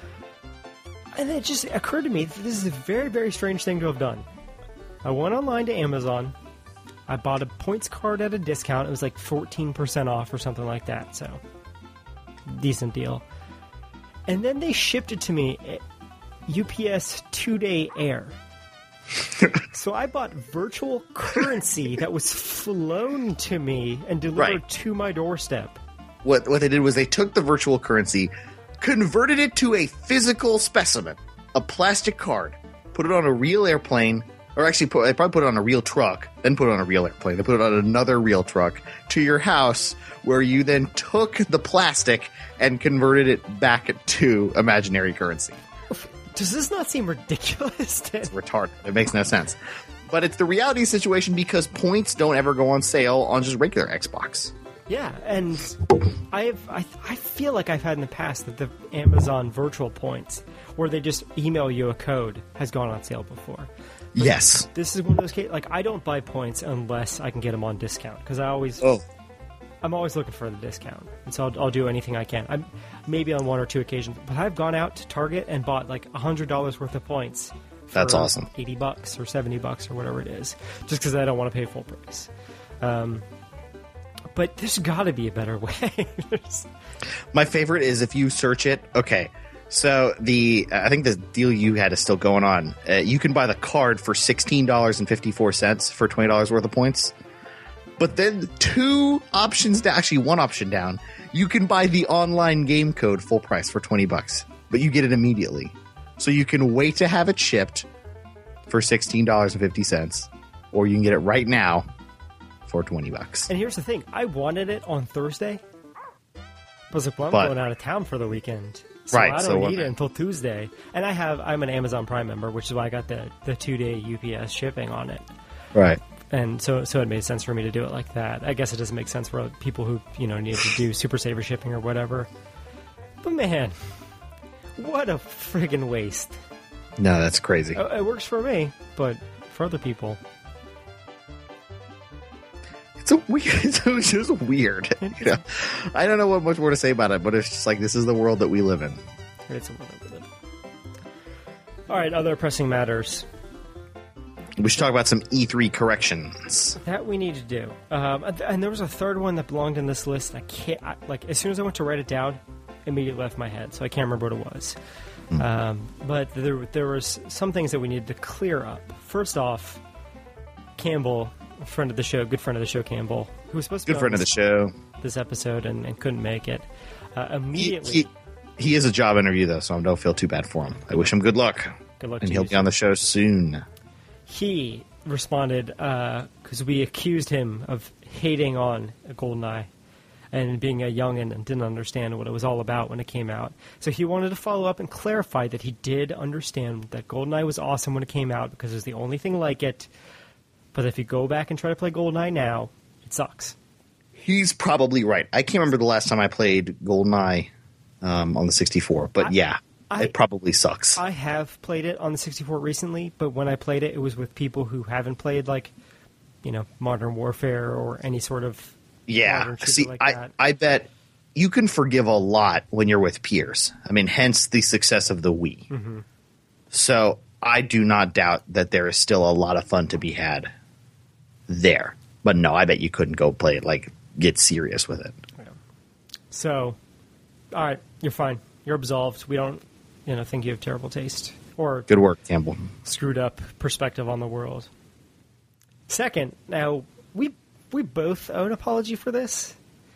And it just occurred to me that this is a very, very strange thing to have done. I went online to Amazon. I bought a points card at a discount. It was like 14% off or something like that. So, decent deal. And then they shipped it to me at UPS 2-day air. So I bought virtual currency that was flown to me and delivered to my doorstep. What they did was they took the virtual currency, converted it to a physical specimen, a plastic card, put it on a real airplane, or actually they probably put it on a real truck, then put it on a real airplane. They put it on another real truck to your house, where you then took the plastic and converted it back to imaginary currency. Does this not seem ridiculous? It's retarded. It makes no sense. But it's the reality situation because points don't ever go on sale on just regular Xbox. Yeah, and I feel like I've had in the past that the Amazon virtual points, where they just email you a code, has gone on sale before. But yes. This is one of those cases, like, I don't buy points unless I can get them on discount, because I'm always looking for the discount, and so I'll do anything I can. I'm maybe on one or two occasions, but I've gone out to Target and bought like $100 worth of points. That's awesome. $80 or $70 or whatever it is, just because I don't want to pay full price. But there's got to be a better way. My favorite is if you search it. Okay, so I think the deal you had is still going on. You can buy the card for $16.54 for $20 worth of points. But then two options down, actually one option down, you can buy the online game code full price for $20, but you get it immediately. So you can wait to have it shipped for $16.50, or you can get it right now for $20. And here's the thing. I wanted it on Thursday. I was like, well, I'm going out of town for the weekend. So right, I don't need it until Tuesday. And I'm an Amazon Prime member, which is why I got the 2-day UPS shipping on it. Right. And so it made sense for me to do it like that. I guess it doesn't make sense for people who, need to do Super Saver shipping or whatever. But man, what a friggin' waste. No, that's crazy. It works for me, but for other people... It's just weird. I don't know what much more to say about it, but it's just like, this is the world that we live in. It's the world that we live in. All right, other pressing matters. We should talk about some E3 corrections. That we need to do. And there was a third one that belonged in this list. As soon as I went to write it down, immediately left my head, so I can't remember what it was. But there was some things that we needed to clear up. First off, Campbell, good friend of the show, Campbell, who was supposed to be friend of the show this episode and couldn't make it. Immediately, he is a job interview though, so I don't feel too bad for him. I wish him good luck. Good luck, and to he'll you. be on the show soon. He responded because we accused him of hating on GoldenEye and being a youngin' and didn't understand what it was all about when it came out. So he wanted to follow up and clarify that he did understand that GoldenEye was awesome when it came out because it was the only thing like it. But if you go back and try to play GoldenEye now, it sucks. He's probably right. I can't remember the last time I played GoldenEye on the 64, but it probably sucks. I have played it on the 64 recently, but when I played it, it was with people who haven't played, Modern Warfare or any sort of modern shooter like that. I bet you can forgive a lot when you're with peers. I mean, hence the success of the Wii. Mm-hmm. So I do not doubt that there is still a lot of fun to be had there. But no, I bet you couldn't go play it, get serious with it. Yeah. So, all right, you're fine. You're absolved. We don't, think you have terrible taste or good work, Campbell. Screwed up perspective on the world. Second, now we both owe an apology for this.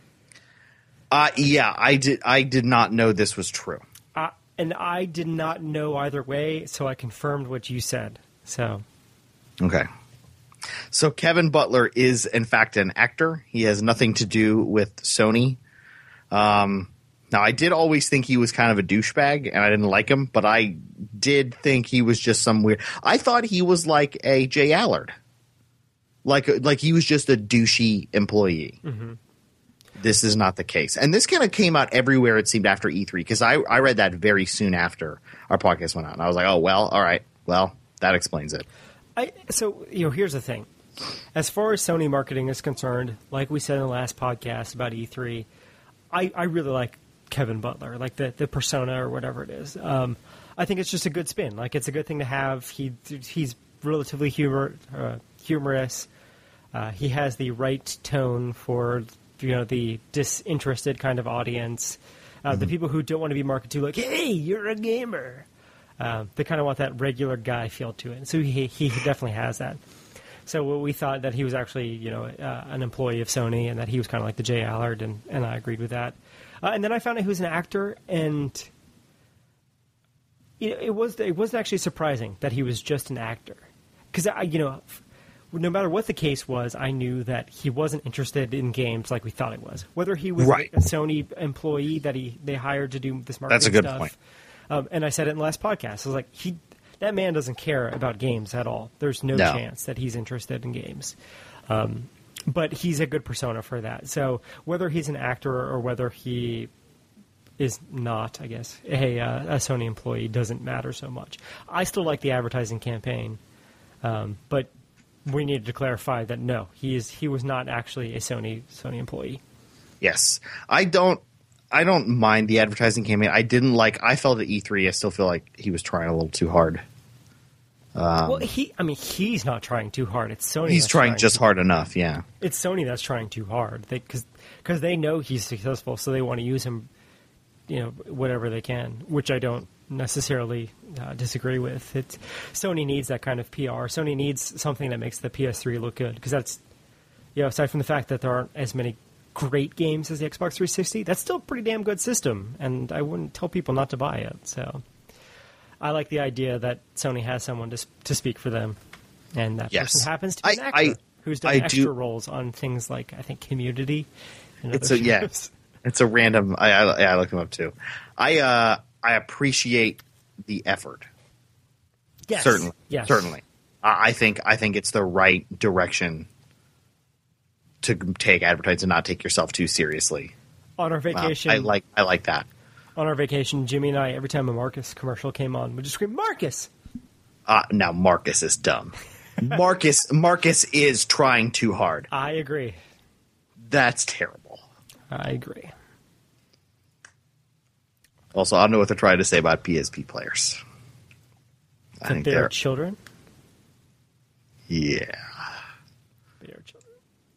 Yeah, I did not know this was true. And I did not know either way, so I confirmed what you said. So, okay. So Kevin Butler is, in fact, an actor. He has nothing to do with Sony. Now, I did always think he was kind of a douchebag, and I didn't like him, but I did think he was just some weird... I thought he was like a Jay Allard. Like he was just a douchey employee. Mm-hmm. This is not the case. And this kind of came out everywhere, it seemed, after E3, because I read that very soon after our podcast went out. And I was like, oh, well, all right. Well, that explains it. So here's the thing. As far as Sony marketing is concerned, like we said in the last podcast about E3, I really like Kevin Butler, like the persona or whatever it is. I think it's just a good spin. It's a good thing to have. He's relatively humorous. He has the right tone for... the disinterested kind of audience, the people who don't want to be marketed to, hey, you're a gamer. They kind of want that regular guy feel to it. And so he definitely has that. So we thought that he was actually, an employee of Sony and that he was kind of like the Jay Allard, and I agreed with that. And then I found out he was an actor, and it wasn't actually surprising that he was just an actor. because no matter what the case was, I knew that he wasn't interested in games like we thought he was. Whether he was Right. a Sony employee that they hired to do this marketing That's a good stuff. point. And I said it in the last podcast. I was like, that man doesn't care about games at all. There's no chance that he's interested in games. But he's a good persona for that. So whether he's an actor or whether he is not, I guess, a Sony employee doesn't matter so much. I still like the advertising campaign, but we needed to clarify that no, he was not actually a Sony employee. Yes, I don't mind the advertising campaign. I felt at E3. I still feel like he was trying a little too hard. Well, he's not trying too hard. It's Sony. He's that's trying just hard enough. Yeah, It's Sony that's trying too hard because they know he's successful, so they want to use him, whatever they can. Which I don't necessarily disagree with. Sony needs that kind of PR. Sony needs something that makes the PS3 look good because that's, aside from the fact that there aren't as many great games as the Xbox 360, that's still a pretty damn good system, and I wouldn't tell people not to buy it. So I like the idea that Sony has someone to speak for them, and that Yes. person happens to be an actor who's done extra do- roles on things like, I think, Community. And it's other a yeah. shows. It's a random. I looked him up too. I appreciate the effort. Yes. Certainly, Yes. certainly. I think it's the right direction to take advertising and not take yourself too seriously. On our vacation, I like that. on our vacation, Jimmy and I, every time a Marcus commercial came on, would just scream, "Marcus!" Now Marcus is dumb. Marcus is trying too hard. I agree. That's terrible. I agree. Also, I don't know what they're trying to say about PSP players. I That think they're they're children. yeah. They are children.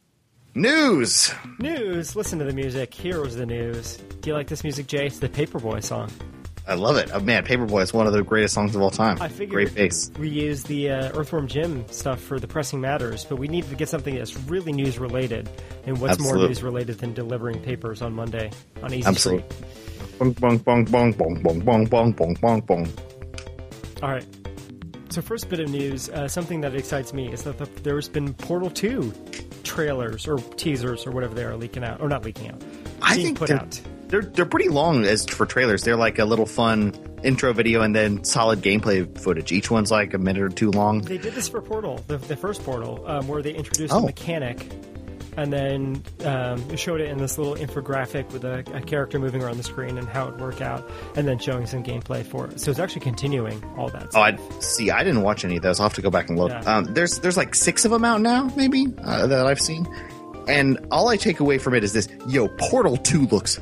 News. News. Listen to the music. Here was the news. Do you like this music, Jay? It's the Paperboy song. I love it. Oh, man, Paperboy is one of the greatest songs of all time. I figured Great bass. we used the Earthworm Jim stuff for the Pressing Matters, but we needed to get something that's really news related. And what's more Absolutely. news related than delivering papers on Monday on Easy Absolutely. Street? Bong bong bong bong bong bong bong bong bong bong bong. All right. So first bit of news, something that excites me is that there's been Portal 2 trailers or teasers or whatever they are leaking out, or not leaking out, I being think put out. they're pretty long as for trailers. They're like a little fun intro video and then solid gameplay footage. Each one's like a minute or two long. They did this for Portal, the first Portal, where they introduced Oh. a mechanic and then showed it in this little infographic with a character moving around the screen and how it would work out, and then showing some gameplay for it. So it's actually continuing all that Oh, stuff. I didn't watch any of those. I'll have to go back and look. Yeah. There's like 6 of them out now, maybe that I've seen. And all I take away from it is this: Portal 2 looks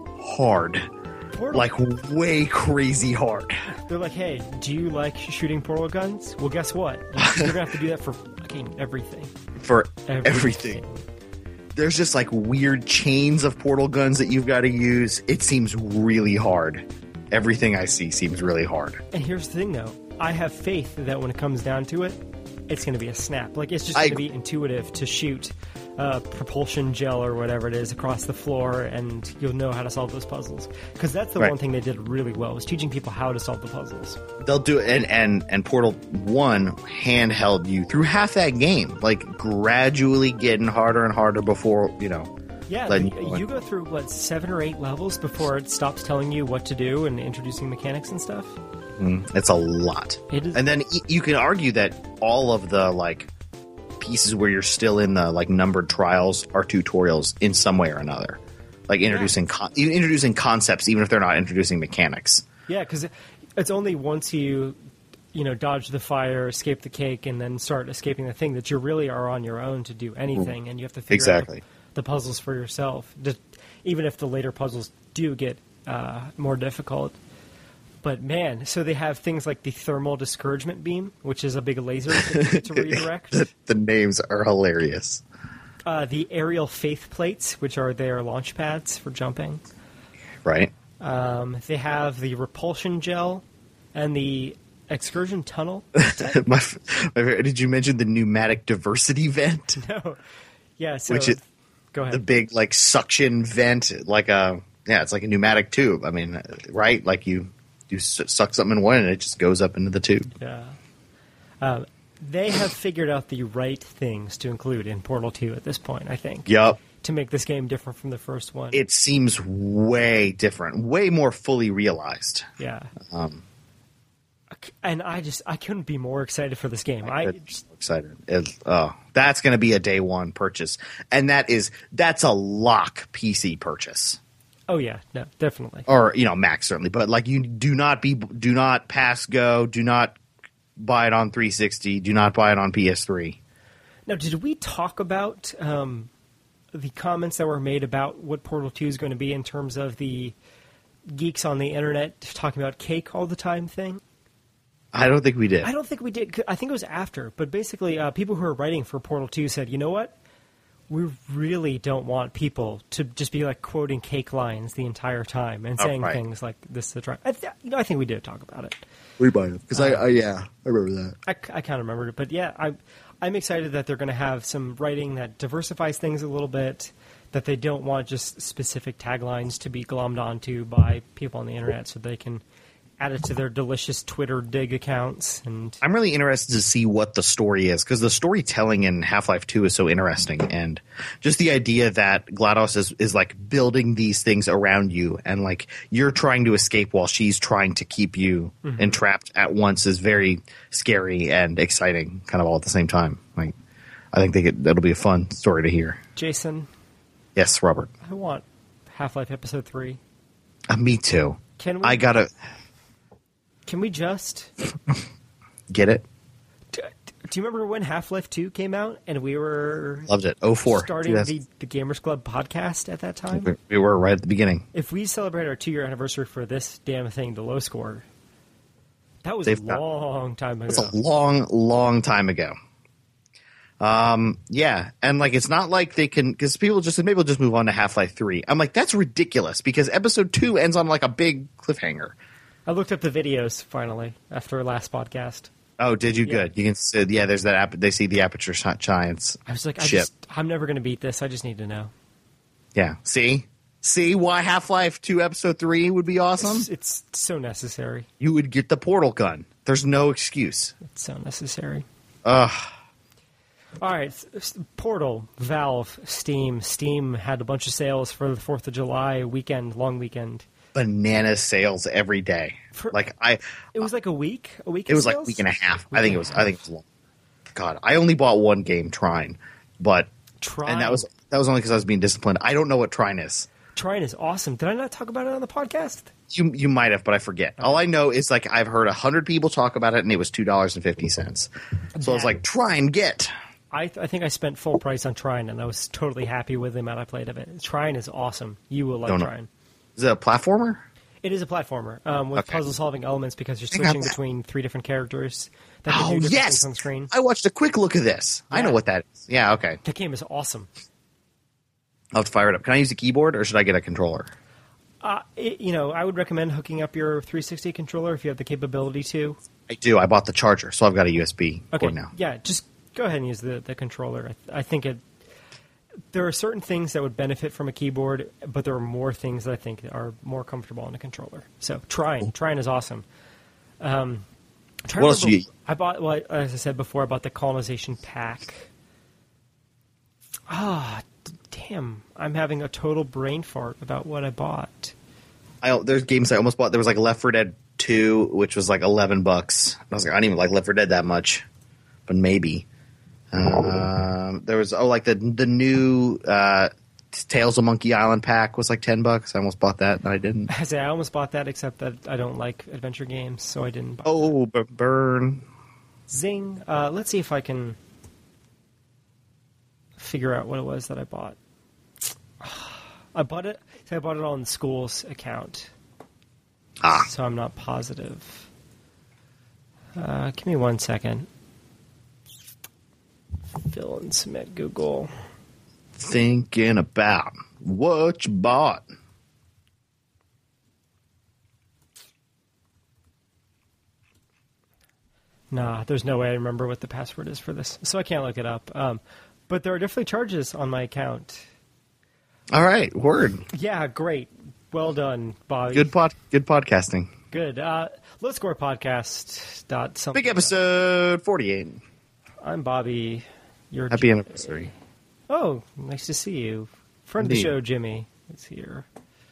hard, Portal, like way crazy hard. they're like, hey, do you like shooting portal guns? Well, guess what? You're gonna have to do that for fucking everything. For everything. There's just like weird chains of portal guns that you've got to use. It seems really hard. Everything I see seems really hard. And here's the thing, though. I have faith that when it comes down to it, it's going to be a snap. Like, it's just I going to be intuitive to shoot propulsion gel or whatever it is across the floor, and you'll know how to solve those puzzles. Because that's the Right. one thing they did really well, was teaching people how to solve the puzzles. They'll do it, and Portal 1 handheld you through half that game, like gradually getting harder and harder before, Yeah, letting you go in. you go through, 7 or 8 levels before it stops telling you what to do and introducing mechanics and stuff. It's a lot. It is. And then you can argue that all of the pieces where you're still in the numbered trials are tutorials in some way or another, like introducing concepts, even if they're not introducing mechanics. Yeah, because it's only once you dodge the fire, escape the cake, and then start escaping the thing that you really are on your own to do anything, and you have to figure Exactly. out the puzzles for yourself. Even if the later puzzles do get more difficult. But man, so they have things like the thermal discouragement beam, which is a big laser to redirect. The names are hilarious. The aerial faith plates, which are their launch pads for jumping. Right? They have the repulsion gel and the excursion tunnel. my favorite, did you mention the pneumatic diversity vent? No. Yeah, so Which is go ahead. the big suction vent, it's like a pneumatic tube. I mean, right? Like you suck something in one and it just goes up into the tube. Yeah. they have figured out the right things to include in Portal 2 at this point, I think. Yep. To make this game different from the first one. It seems way different, way more fully realized. Yeah. And I couldn't be more excited for this game. I'm so excited. That's going to be a day one purchase. And that's a lock PC purchase. Oh yeah, no, definitely. Or, Mac certainly. But like you do not pass go, do not buy it on 360, do not buy it on PS3. Now, did we talk about the comments that were made about what Portal 2 is going to be in terms of the geeks on the internet talking about cake all the time thing? I don't think we did. I don't think we did. I think it was after. But basically, people who are writing for Portal 2 said, you know what? We really don't want people to just be like quoting cake lines the entire time and saying things like this is the try. I think we did talk about it. We might have. Because I remember that. I kind of remembered it. But yeah, I'm excited that they're going to have some writing that diversifies things a little bit, that they don't want just specific taglines to be glommed onto by people on the internet so they can add it to their delicious Twitter dig accounts. And I'm really interested to see what the story is, because the storytelling in Half-Life 2 is so interesting, and just the idea that GLaDOS is like building these things around you, and like you're trying to escape while she's trying to keep you entrapped at once is very scary and exciting, kind of all at the same time. Like, I think that'll be a fun story to hear. Jason. Yes, Robert. I want Half-Life Episode 3. Me too. Can we just get it? Do you remember when Half-Life 2 came out and we were loved it? 04 starting the Gamers Club podcast at that time? We were right at the beginning. If we celebrate our 2-year anniversary for this damn thing, the Low Score, that was a long time ago. That's a long time ago. Yeah, and like it's not like they can, because people just said maybe we'll just move on to Half-Life 3. I'm like, that's ridiculous, because Episode 2 ends on like a big cliffhanger. I looked up the videos finally after our last podcast. Oh, did you? Yeah. Good. You can see, there's that they see the Aperture Giants. I was like, I'm never going to beat this. I just need to know. Yeah. See why Half-Life 2 Episode 3 would be awesome? It's so necessary. You would get the portal gun. There's no excuse. It's so necessary. Ugh. All right, Portal, Valve, Steam. Steam had a bunch of sales for the 4th of July long weekend. Banana sales every day. It was like a week. It was like a week and a half. I think it was long. God, I only bought one game, Trine, and that was only because I was being disciplined. I don't know what Trine is. Trine is awesome. Did I not talk about it on the podcast? You might have, but I forget. All I know is like I've heard 100 people talk about it, and it was $2.50. So I was like, Trine, get. I think I spent full price on Trine, and I was totally happy with the amount I played of it. Trine is awesome. You will like Trine. Is it a platformer? It is a platformer with puzzle-solving elements because you're switching between 3 different characters that can do different things on the screen. I watched a quick look of this. Yeah. I know what that is. Yeah, okay. The game is awesome. I'll have to fire it up. Can I use a keyboard, or should I get a controller? I would recommend hooking up your 360 controller if you have the capability to. I do. I bought the charger, so I've got a USB cord now. Yeah, just go ahead and use the controller. I think there are certain things that would benefit from a keyboard, but there are more things that I think are more comfortable on a controller. So Trine is awesome. What else do you? I bought, as I said before, I bought the Colonization Pack. Damn! I'm having a total brain fart about what I bought. There's games I almost bought. There was like Left 4 Dead 2, which was like $11. I was like, I don't even like Left 4 Dead that much, but maybe. There was the new Tales of Monkey Island pack was like $10. I almost bought that, and I didn't. I almost bought that, except that I don't like adventure games, so I didn't buy but burn. Zing. Let's see if I can figure out what it was that I bought. I bought it on the school's account. So I'm not positive. Give me 1 second. Fill and submit Google. Thinking about what you bought. Nah, there's no way I remember what the password is for this, so I can't look it up. But there are definitely charges on my account. All right, word. Yeah, great. Well done, Bobby. Good podcasting. Good. Let's Score Podcast. Big episode 48. I'm Bobby. You're Happy anniversary. Oh, nice to see you. Friend of the Indeed. show, Jimmy, is here.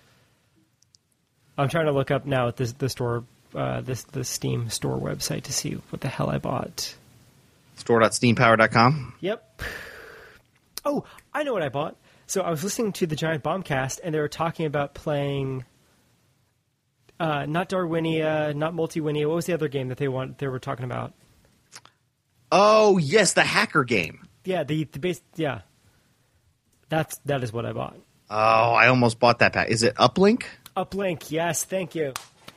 I'm trying to look up now at the store, the Steam store website to see what the hell I bought. Store.steampower.com. Yep. Oh, I know what I bought. So I was listening to the Giant Bombcast, and they were talking about playing not Darwinia, not Multiwinia. What was the other game that they were talking about? Oh, yes, the hacker game. Yeah, the base. Yeah, that is what I bought. Oh, I almost bought that pack. Is it Uplink? Uplink, yes, thank you.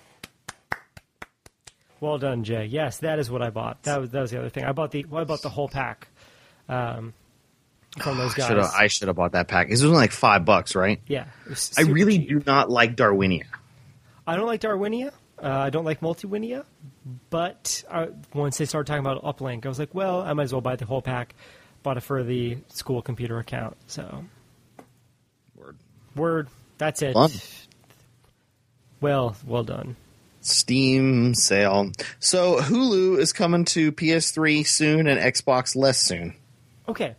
Well done, Jay. Yes, that is what I bought. That was the other thing. I bought the whole pack from those guys. I should have bought that pack. It was only like $5, right? Yeah, it was I super really cheap. do not like Darwinia. I don't like Darwinia. I don't like Multiwinia. But once they started talking about Uplink, I was like, well, I might as well buy the whole pack. Bought it for the school computer account. So, word. That's it. Fun. Well done. Steam sale. So Hulu is coming to PS3 soon and Xbox less soon. Okay.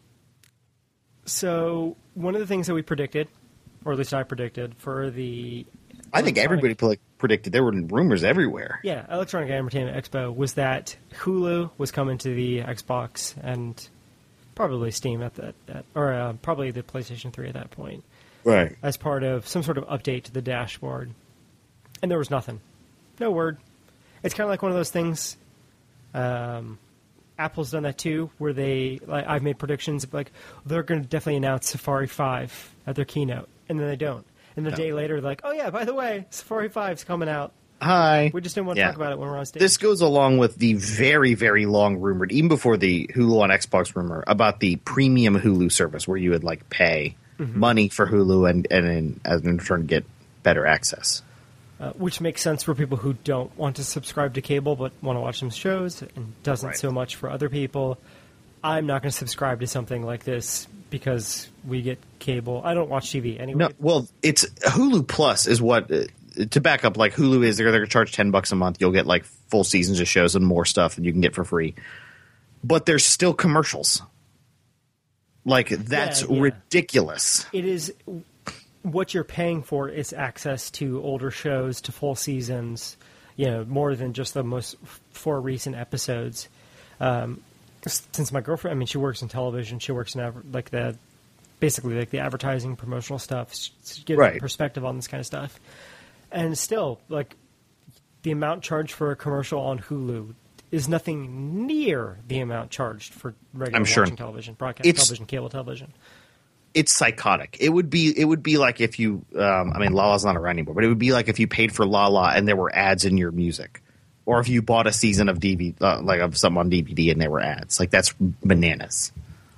So one of the things that we predicted, or at least I predicted, for the I think everybody predicted. There were rumors everywhere. Yeah, Electronic Entertainment Expo was that Hulu was coming to the Xbox and probably Steam or probably the PlayStation 3 at that point, Right. as part of some sort of update to the dashboard. And there was nothing. No word. It's kind of like one of those things. Apple's done that too, where I've made predictions of they're going to definitely announce Safari 5 at their keynote, and then they don't. And a day later, they're like, oh yeah, by the way, Safari 5's coming out. Hi. We just didn't want to talk about it when we're on stage. This goes along with the very, very long rumored, even before the Hulu on Xbox rumor, about the premium Hulu service where you would pay money for Hulu and in return get better access. Which makes sense for people who don't want to subscribe to cable but want to watch some shows, and doesn't Right. so much for other people. I'm not going to subscribe to something like this because we get cable. I don't watch TV anyway. No, well, it's Hulu Plus is what to back up. Like Hulu is, they're going to charge $10 a month. You'll get full seasons of shows and more stuff that you can get for free. But there's still commercials. That's Yeah. ridiculous. It is what you're paying for is access to older shows, to full seasons, more than just the most 4 recent episodes. Since my girlfriend, she works in television, she works in basically the advertising, promotional stuff. She gives Right. perspective on this kind of stuff. And still, the amount charged for a commercial on Hulu is nothing near the amount charged for regular I'm sure. watching television, broadcast It's- television, cable television. It's psychotic. It would be like if you, Lala's not around anymore, but it would be like if you paid for Lala and there were ads in your music, or if you bought a season of DVD, of something on DVD and there were ads. That's bananas.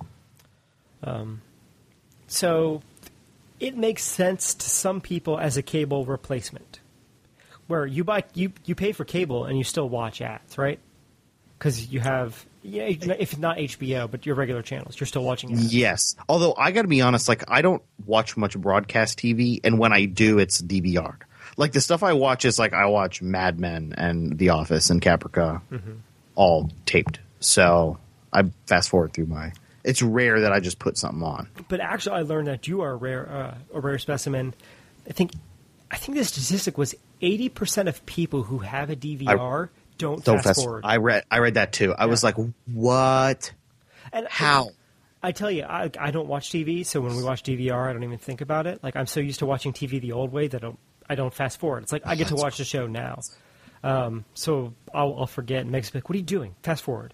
So it makes sense to some people as a cable replacement, where you pay for cable and you still watch ads, right? Because you have, if not HBO, but your regular channels, you're still watching ads. Yes. Although I got to be honest, I don't watch much broadcast TV, and when I do, it's DVR'd. The stuff I watch is I watch Mad Men and The Office and Caprica, all taped. So I fast forward through It's rare that I just put something on. But actually, I learned that you are a rare specimen. I think the statistic was 80% of people who have a DVR don't fast forward. I read that too. I was like, what? And How? I tell you, I don't watch TV, so when we watch DVR, I don't even think about it. I'm so used to watching TV the old way that I don't fast forward. It's I get to watch the show now. So I'll forget and Meg's like, what are you doing? Fast forward.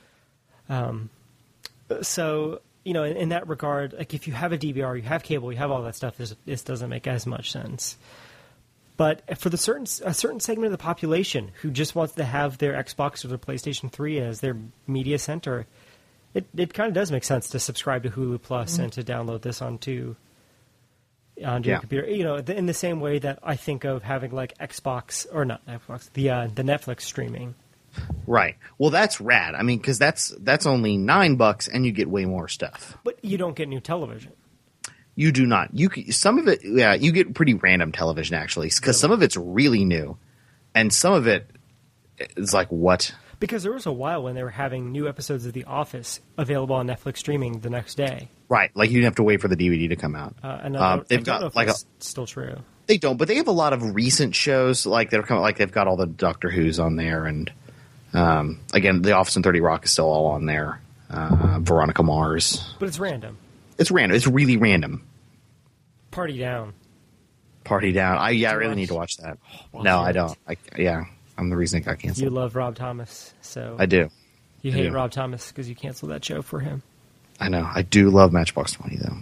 So, in that regard, if you have a DVR, you have cable, you have all that stuff, this doesn't make as much sense. But for a certain segment of the population who just wants to have their Xbox or their PlayStation 3 as their media center, it kind of does make sense to subscribe to Hulu Plus and to download this onto your computer. In the same way that I think of having Xbox, or not Xbox, the Netflix streaming. Right. Well, that's rad. Because that's only $9 and you get way more stuff. But you don't get new television. You do not. Some of it, you get pretty random television actually, because some of it's really new, and some of it is what. Because there was a while when they were having new episodes of The Office available on Netflix streaming the next day. Right, like you didn't have to wait for the DVD to come out. And I they've don't know got if that's still true. They don't, but they have a lot of recent shows like that are coming. Like they've got all the Doctor Who's on there, and again, The Office and 30 Rock is still all on there. Veronica Mars, But it's random. it's random. It's really random. Party Down. Party Down. I really need to watch that. No, I don't. I'm the reason it got canceled. You love Rob Thomas, so I do. you I hate do. Rob Thomas because you canceled that show for him. I know. I do love Matchbox 20, though.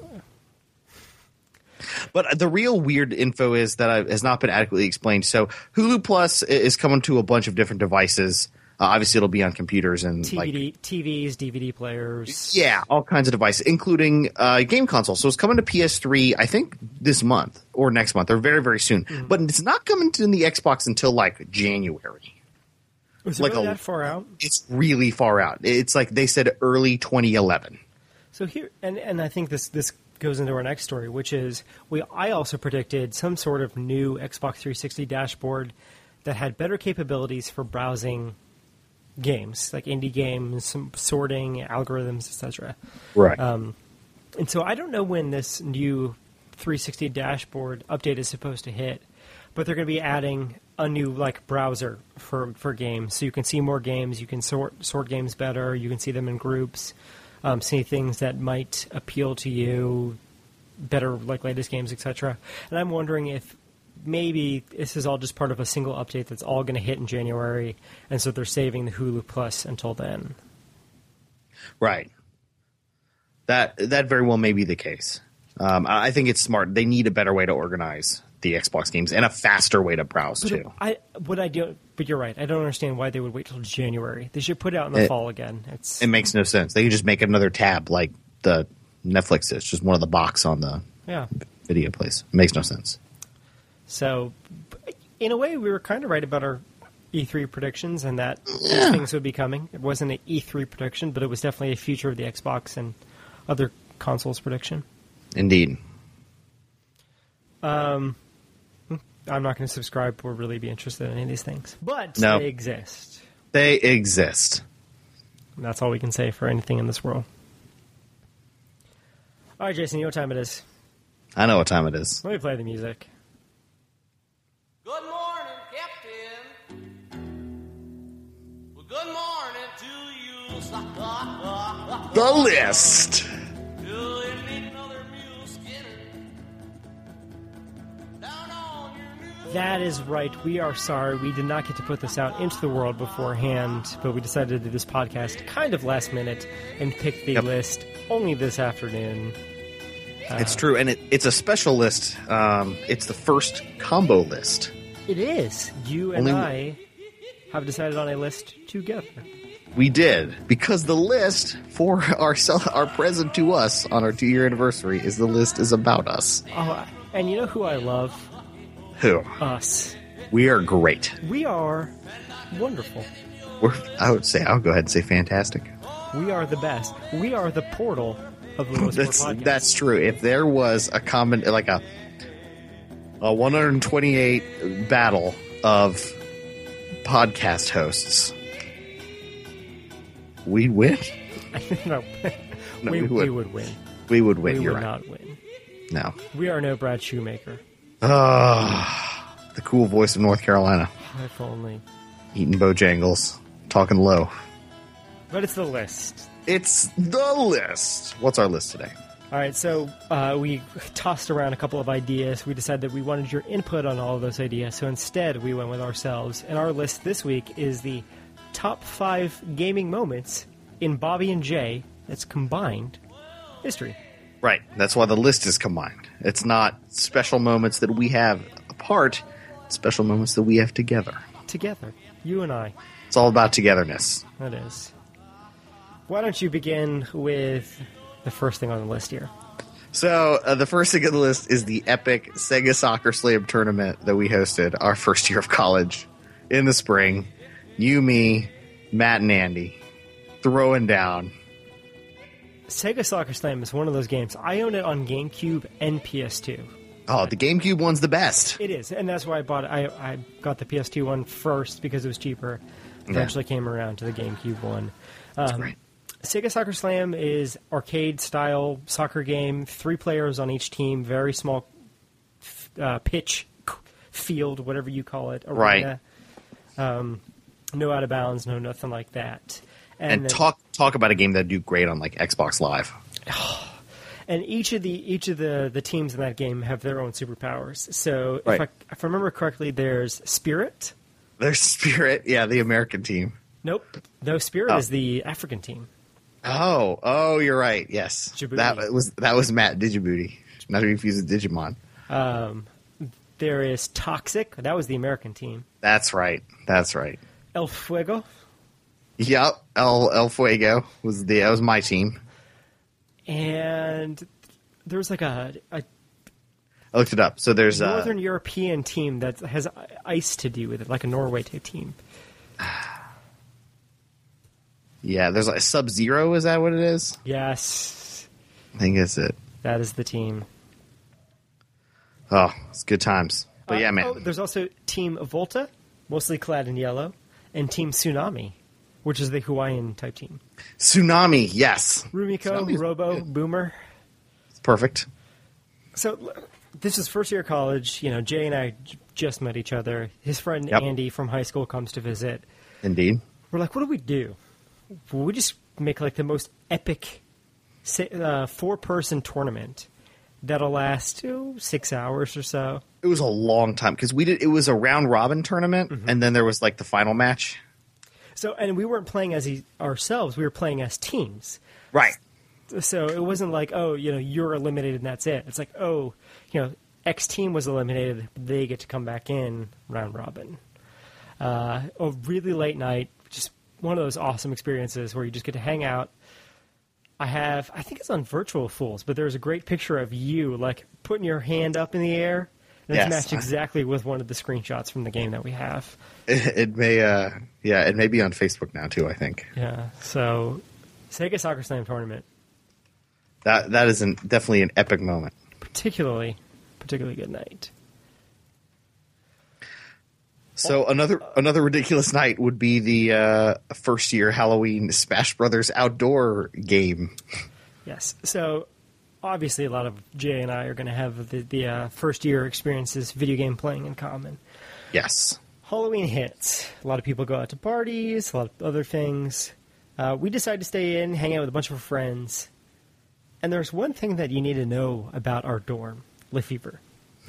But the real weird info is that has not been adequately explained. So Hulu Plus is coming to a bunch of different devices. Obviously, it'll be on computers and TVs, DVD players. yeah, all kinds of devices, including game consoles. So it's coming to PS3, I think, this month or next month or very, very soon. Mm-hmm. But it's not coming to the Xbox until like January. Was it like really that far out? It's really far out. It's like they said early 2011. So here, and I think this goes into our next story, which is I also predicted some sort of new Xbox 360 dashboard that had better capabilities for browsing games, like indie games, some sorting, algorithms, etc. Right. And so I don't know when this new 360 dashboard update is supposed to hit, but they're going to be adding a new browser for games, so you can see more games, you can sort games better, you can see them in groups, see things that might appeal to you better, like latest games, etc. And I'm wondering if maybe this is all just part of a single update that's all going to hit in January, and so they're saving the Hulu Plus until then. Right. That very well may be the case. I think it's smart. They need a better way to organize the Xbox games and a faster way to browse too. But you're right. I don't understand why they would wait till January. They should put it out in the fall again. It makes no sense. They can just make another tab like the Netflix is, just one of the box on the video place. It makes no sense. So, in a way, we were kind of right about our E3 predictions and that these things would be coming. It wasn't an E3 prediction, but it was definitely a future of the Xbox and other consoles prediction. Indeed. I'm not going to subscribe or really be interested in any of these things. But they exist. They exist. And that's all we can say for anything in this world. All right, Jason, you know what time it is. I know what time it is. Let me play the music. Good morning, Captain. Well, good morning to you. The list. Do you need another mule skinner? Down on your mule. That is right. We are sorry. We did not get to put this out into the world beforehand, but we decided to do this podcast kind of last minute and pick the list only this afternoon. It's true, and it's a special list. It's the first combo list. It is. You and I have decided on a list together. We did, because the list for our present to us on our 2-year anniversary is the list is about us. Oh, and you know who I love? Who? Us. We are great. We are wonderful. I'll go ahead and say fantastic. We are the best. We are the portal of the Low Score Podcast. That's true. If there was a common, like a 128 battle of podcast hosts, we'd win. No, we would win. We would win. We You're would right. not win. No. We are no Brad Shoemaker. The cool voice of North Carolina. If only. Eating Bojangles. Talking low. But it's the list. It's the list. What's our list today? All right, so we tossed around a couple of ideas. We decided that we wanted your input on all of those ideas, so instead we went with ourselves. And our list this week is the top 5 gaming moments in Bobby and Jay that's combined history. Right. That's why the list is combined. It's not special moments that we have apart. It's special moments that we have together. Together. You and I. It's all about togetherness. That is. Why don't you begin with the first thing on the list here? So the first thing on the list is the epic Sega Soccer Slam tournament that we hosted our first year of college in the spring. You, me, Matt, and Andy throwing down. Sega Soccer Slam is one of those games. I own it on GameCube and PS2. Oh, the GameCube one's the best. It is, and that's why I bought it. I got the PS2 one first because it was cheaper. Eventually came around to the GameCube one. Right. Sega Soccer Slam is arcade-style soccer game, 3 players on each team, very small pitch, field, whatever you call it, arena. Right. No out of bounds, no nothing like that. And then, talk about a game that'd do great on like Xbox Live. And each of the teams in that game have their own superpowers. So Right. if I remember correctly, there's Spirit. There's Spirit, yeah, the American team. Nope, no, Spirit Oh. is the African team. Oh, you're right. Yes, Djibouti. that was Matt Djibouti, not to confuse with Digimon. There is Toxic. That was the American team. That's right. El Fuego. Yep, El Fuego that was my team. And there was like a I looked it up. So there's Northern European team that has ice to do with it, like a Norway type team. yeah, there's like Sub-Zero. Is that what it is? Yes, I think that's it. that is the team. Oh, it's good times. But yeah, man. There's also Team Volta, mostly clad in yellow, and Team Tsunami, which is the Hawaiian type team. Tsunami, yes. Rumiko, Tsunami's Robo, good. Boomer. Perfect. So this is first year of college. You know, Jay and I just met each other. His friend Yep. Andy from high school comes to visit. Indeed. We're like, what do we do? Well, we just make like the most epic 4-person tournament that'll last 6 hours or so. It was a long time because it was a round robin tournament, and then there was like the final match. So, and we weren't playing as ourselves. We were playing as teams. Right. So it wasn't like, oh, you know, you're eliminated and that's it. It's like, oh, you know, X team was eliminated. They get to come back in round robin. A really late night, just one of those awesome experiences where you just get to hang out. I think it's on Virtual Fools, but there's a great picture of you, like, putting your hand up in the air. And it's Yes. matched exactly with one of the screenshots from the game that we have. It may, it may be on Facebook now too. I think Yeah, so Sega Soccer Slam tournament, that is definitely an epic moment. particularly good night. So another ridiculous night would be the first year Halloween Smash Brothers outdoor game. Yes, so obviously a lot of Jay and I are going to have the first year experiences video game playing in common. Yes. Halloween hits. A lot of people go out to parties, a lot of other things. We decided to stay in, hang out with a bunch of our friends. And there's one thing that you need to know about our dorm, Lefevre.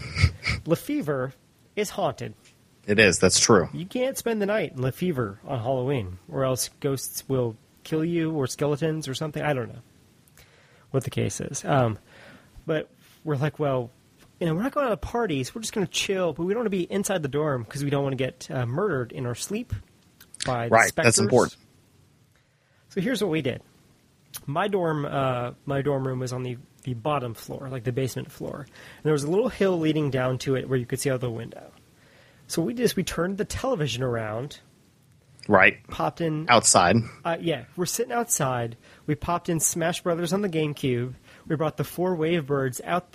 Lefevre is haunted. It is. That's true. You can't spend the night in Lefevre on Halloween, or else ghosts will kill you, or skeletons, or something. I don't know what the case is. But we're like, well, you know, we're not going to parties. We're just going to chill, but we don't want to be inside the dorm because we don't want to get murdered in our sleep by the Right. specters. That's important. So here's what we did. My dorm room was on the bottom floor, like the basement floor. And there was a little hill leading down to it where you could see out the window. So we turned the television around, Right. popped in. Outside. We're sitting outside. We popped in Smash Brothers on the GameCube. We brought the 4 Wavebirds out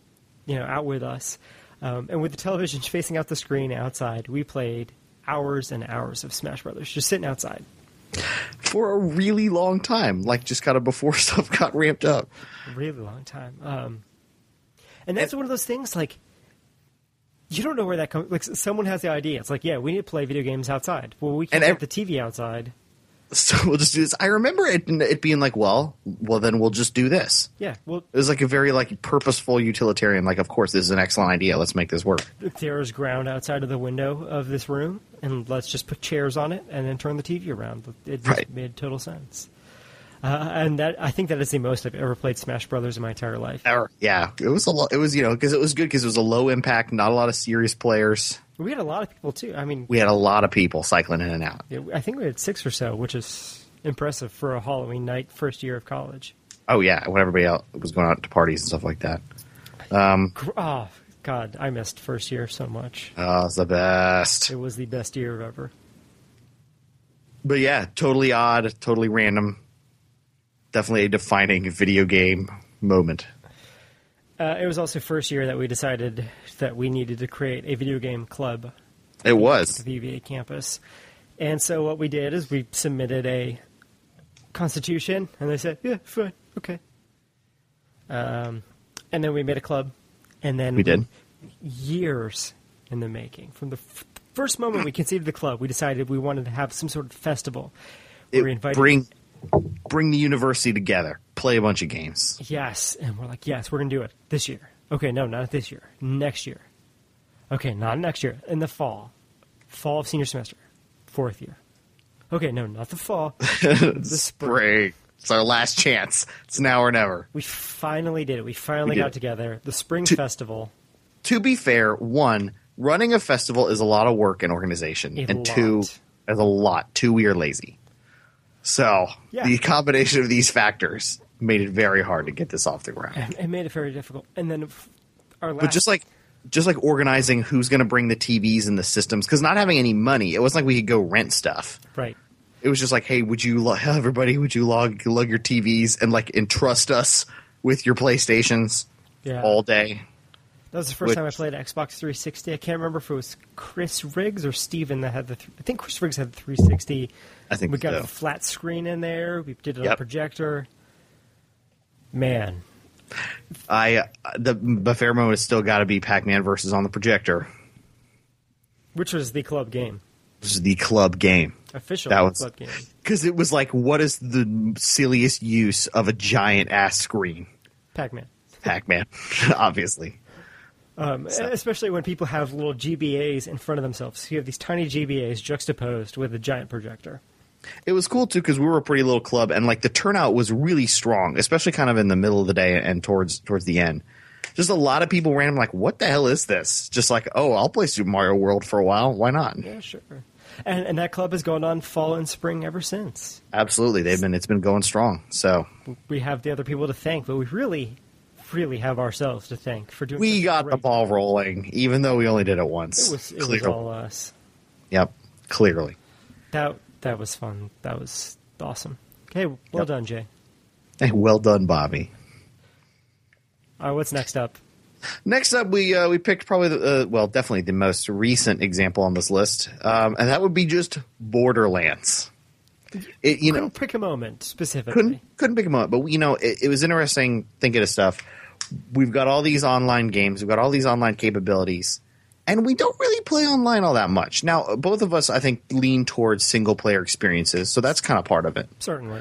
with us. And with the television facing out the screen outside, we played hours and hours of Smash Brothers, just sitting outside. For a really long time, like just kind of before stuff got ramped up. A really long time. And that's one of those things, like, you don't know where that comes. Like, someone has the idea. It's like, yeah, we need to play video games outside. Well, we can't have the TV outside. So we'll just do this. I remember it being like, well, then we'll just do this. Yeah, well, It was like a very like purposeful utilitarian. Like, of course, this is an excellent idea. Let's make this work. there's ground outside of the window of this room, and let's just put chairs on it and then turn the TV around. It just Right. made total sense. And I think that is the most I've ever played Smash Brothers in my entire life. Yeah, it was a lot. It was because it was good because it was a low impact, not a lot of serious players. We had a lot of people, too. I mean, We had a lot of people cycling in and out. I think we had 6 or so, which is impressive for a Halloween night, first year of college. Oh yeah, when everybody else was going out to parties and stuff like that. Oh, God, I missed first year so much. Oh, it's the best. It was the best year ever. But yeah, totally odd, totally random. Definitely a defining video game moment. It was also first year that we decided that we needed to create a video game club It was. at the VVA campus. And so what we did is we submitted a constitution, and they said, yeah, fine, okay. And then we made a club, and then We did. Years in the making. From the first moment we conceived the club, we decided we wanted to have some sort of festival. Where we invited Bring the university together. Play a bunch of games. Yes, and we're like, yes, we're going to do it this year. Okay, no, not this year. Next year. Okay, not next year. In the fall. Fall of senior semester. 4th year. Okay, no, not the fall. The spring. It's our last chance. It's now or never. We finally did it. We finally did got it. together. The spring festival. To be fair, one, running a festival is a lot of work and organization. And two, is a lot. Two, we are lazy. So the combination of these factors made it very hard to get this off the ground. It made it very difficult. And then our last... But just like organizing who's going to bring the TVs and the systems, because not having any money, it wasn't like we could go rent stuff. Right. It was just like, hey, would you lug your TVs and like entrust us with your PlayStations all day? That was the first time I played Xbox 360. I can't remember if it was Chris Riggs or Steven that had I think Chris Riggs had the 360. I think we got so. a flat screen in there. We did it on a projector. Man. The fair moment has still got to be Pac-Man versus on the projector. Which was the club game. This is the club game. Official club game. Because it was like, what is the silliest use of a giant-ass screen? Pac-Man. Pac-Man, obviously. Especially when people have little GBAs in front of themselves. So you have these tiny GBAs juxtaposed with a giant projector. It was cool, too, because we were a pretty little club, and like the turnout was really strong, especially kind of in the middle of the day and towards the end. Just a lot of people random like, what the hell is this? Just like, oh, I'll play Super Mario World for a while. Why not? Yeah, sure. And that club has gone on fall and spring ever since. Absolutely. It's been going strong. So we have the other people to thank, but we really have ourselves to thank for doing. We got the ball rolling, even though we only did it once. It was all us. Yep, clearly. That was fun. That was awesome. Okay, well done, Jay. Hey, well done, Bobby. All right, what's next up? Next up, we picked probably definitely the most recent example on this list, and that would be just Borderlands. Couldn't pick a moment specifically. Couldn't pick a moment, but it was interesting thinking of stuff. We've got all these online games, we've got all these online capabilities, and we don't really play online all that much. Now, both of us, I think, lean towards single player experiences, so that's kind of part of it. Certainly.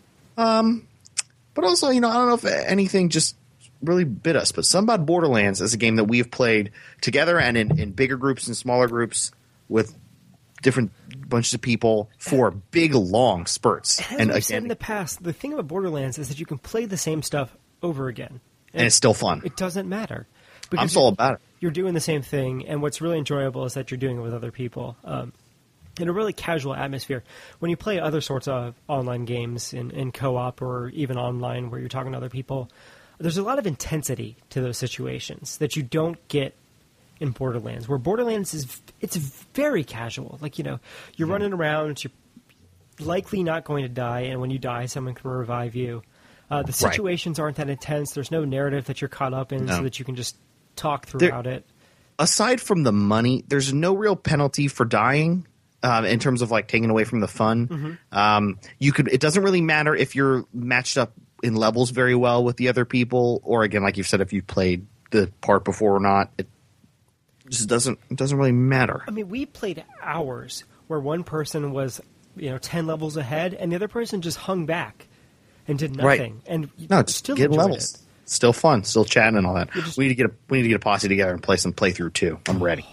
But also, I don't know if anything just really bit us, but something about Borderlands is a game that we've played together and in bigger groups and smaller groups with different bunches of people for big, long spurts. And I've said in the past, the thing about Borderlands is that you can play the same stuff over again. And it's still fun. It doesn't matter. I'm still about it. You're doing the same thing, and what's really enjoyable is that you're doing it with other people in a really casual atmosphere. When you play other sorts of online games in co-op or even online where you're talking to other people, there's a lot of intensity to those situations that you don't get in Borderlands, where Borderlands it's very casual. Like, you're running around, you're likely not going to die, and when you die, someone can revive you. The situations aren't that intense. There's no narrative that you're caught up in so that you can just talk throughout it. Aside from the money, there's no real penalty for dying in terms of like taking away from the fun. Mm-hmm. It doesn't really matter if you're matched up in levels very well with the other people, or again, like you said, if you played the part before or not. It just doesn't really matter. I mean, we played hours where one person was 10 levels ahead and the other person just hung back and did nothing. And still get levels. Still fun, still chatting and all that. We need to get a posse together and play some playthrough too. I'm ready.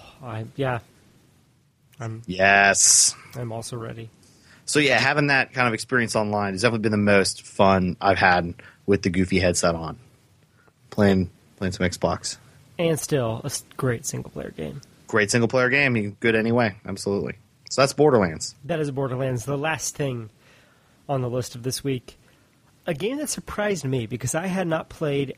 Yes. I'm also ready. So yeah, having that kind of experience online has definitely been the most fun I've had with the Goofy headset on. Playing some Xbox. And still a great single-player game. Great single-player game. Good anyway. Absolutely. So that's Borderlands. That is Borderlands. The last thing on the list of this week. A game that surprised me because I had not played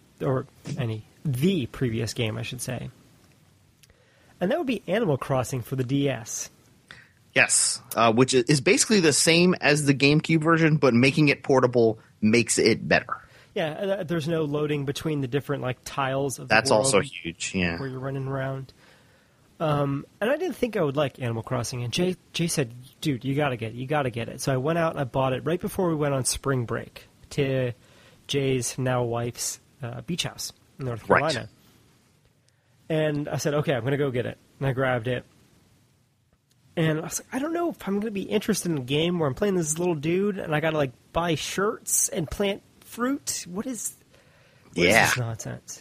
the previous game, I should say. And that would be Animal Crossing for the DS. Yes, which is basically the same as the GameCube version, but making it portable makes it better. Yeah, there's no loading between the different tiles of the That's world. Also huge, yeah. Where you're running around. And I didn't think I would like Animal Crossing. And Jay said, dude, you got to get it. So I went out and I bought it right before we went on spring break to Jay's now wife's beach house in North Carolina. Right. And I said, okay, I'm going to go get it. And I grabbed it. And I was like, I don't know if I'm going to be interested in a game where I'm playing this little dude and I got to like buy shirts and plant fruit. What is this nonsense?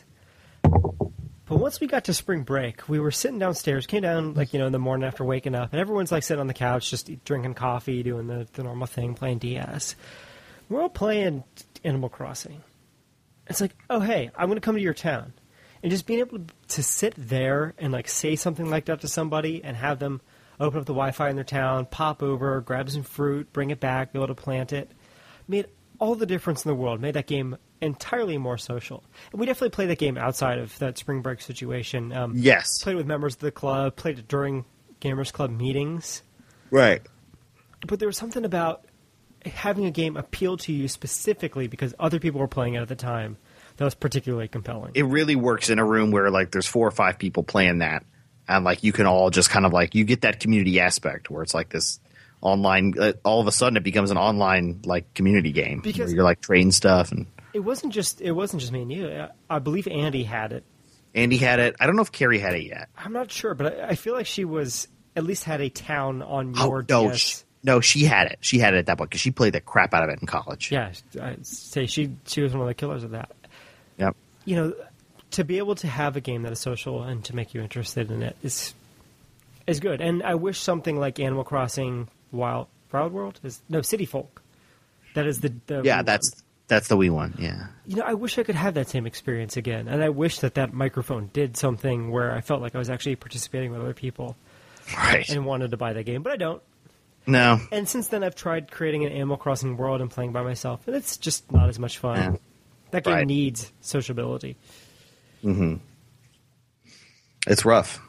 But once we got to spring break, we were sitting downstairs, came down like, in the morning after waking up, and everyone's like sitting on the couch, just drinking coffee, doing the normal thing, playing DS. We're all playing Animal Crossing. It's like, oh, hey, I'm going to come to your town. And just being able to sit there and like say something like that to somebody and have them open up the Wi-Fi in their town, pop over, grab some fruit, bring it back, be able to plant it, made all the difference in the world, made that game entirely more social. And we definitely played that game outside of that spring break situation. Yes. Played with members of the club, played it during Gamers Club meetings. Right. But there was something about having a game appeal to you specifically because other people were playing it at the time that was particularly compelling. It really works in a room where like there's 4 or 5 people playing that, and like you can all just kind of like you get that community aspect where it's like this online. All of a sudden, it becomes an online like community game because where you're like trading stuff, and it wasn't just me and you. I believe Andy had it. Andy had it. I don't know if Carrie had it yet. I'm not sure, but I feel like she was at least had a town on your DS. No, she had it. She had it at that point because she played the crap out of it in college. Yeah, I'd say she was one of the killers of that. Yep. To be able to have a game that is social and to make you interested in it is good. And I wish something like Animal Crossing Wild World City Folk. That is the yeah, that's the Wii one. Yeah. I wish I could have that same experience again, and I wish that microphone did something where I felt like I was actually participating with other people, right? And wanted to buy that game, but I don't. No. And since then, I've tried creating an Animal Crossing world and playing by myself, and it's just not as much fun. Yeah. That game needs sociability. Mm-hmm. It's rough.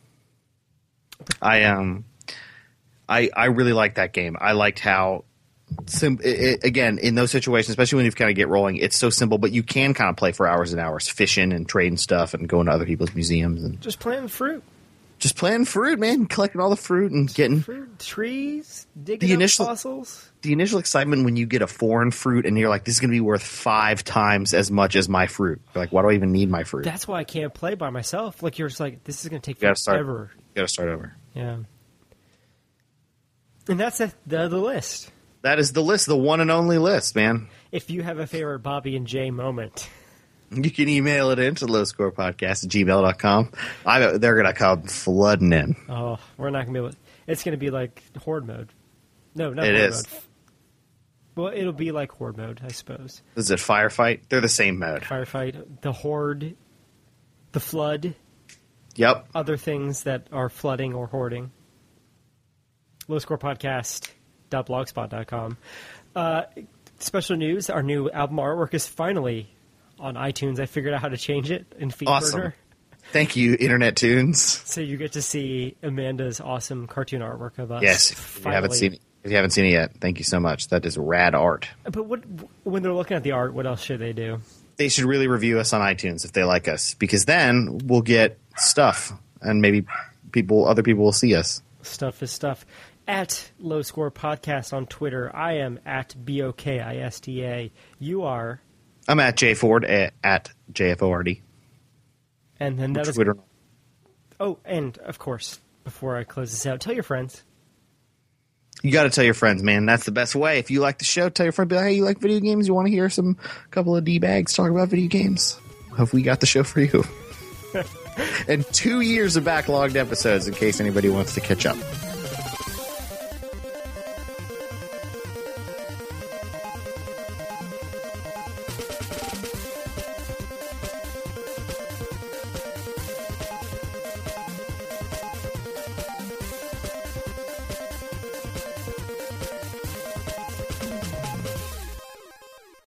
I really liked that game. I liked how again, in those situations, especially when you kind of get rolling, it's so simple, but you can kind of play for hours and hours, fishing and trading stuff and going to other people's museums and just planting fruit. Just planting fruit, man, collecting all the fruit and getting fruit, trees, digging up fossils. The initial excitement when you get a foreign fruit and you're like, this is going to be worth 5 times as much as my fruit. You're like, why do I even need my fruit? That's why I can't play by myself. Like, you're just like, this is going to take forever. You got to start over. Yeah. And that's the list. That is the list, the one and only list, man. If you have a favorite Bobby and Jay moment, you can email it into lowscorepodcast@gmail.com. They're going to come flooding in. Oh, we're not going to be able to. It's going to be like Horde mode. No, not Horde mode. Well, it'll be like Horde mode, I suppose. Is it Firefight? They're the same mode. Firefight, the Horde, the Flood. Yep. Other things that are flooding or hoarding. lowscorepodcast.blogspot.com. Special news, our new album artwork is finally on iTunes. I figured out how to change it in Feedburner. Awesome. Thank you, Internet Tunes. So you get to see Amanda's awesome cartoon artwork of us. Yes, if you haven't seen it yet, thank you so much. That is rad art. But when they're looking at the art, what else should they do? They should really review us on iTunes if they like us, because then we'll get stuff, and maybe other people will see us. Stuff is stuff. At Low Score Podcast on Twitter, I am at BOKISTA. You are? I'm at JFord at JFORD. And then that is Twitter. Oh, and of course, before I close this out, tell your friends. You got to tell your friends, man. That's the best way. If you like the show, tell your friend. Be like, hey, you like video games? You want to hear couple of D-bags talk about video games? Have we got the show for you? And 2 years of backlogged episodes in case anybody wants to catch up.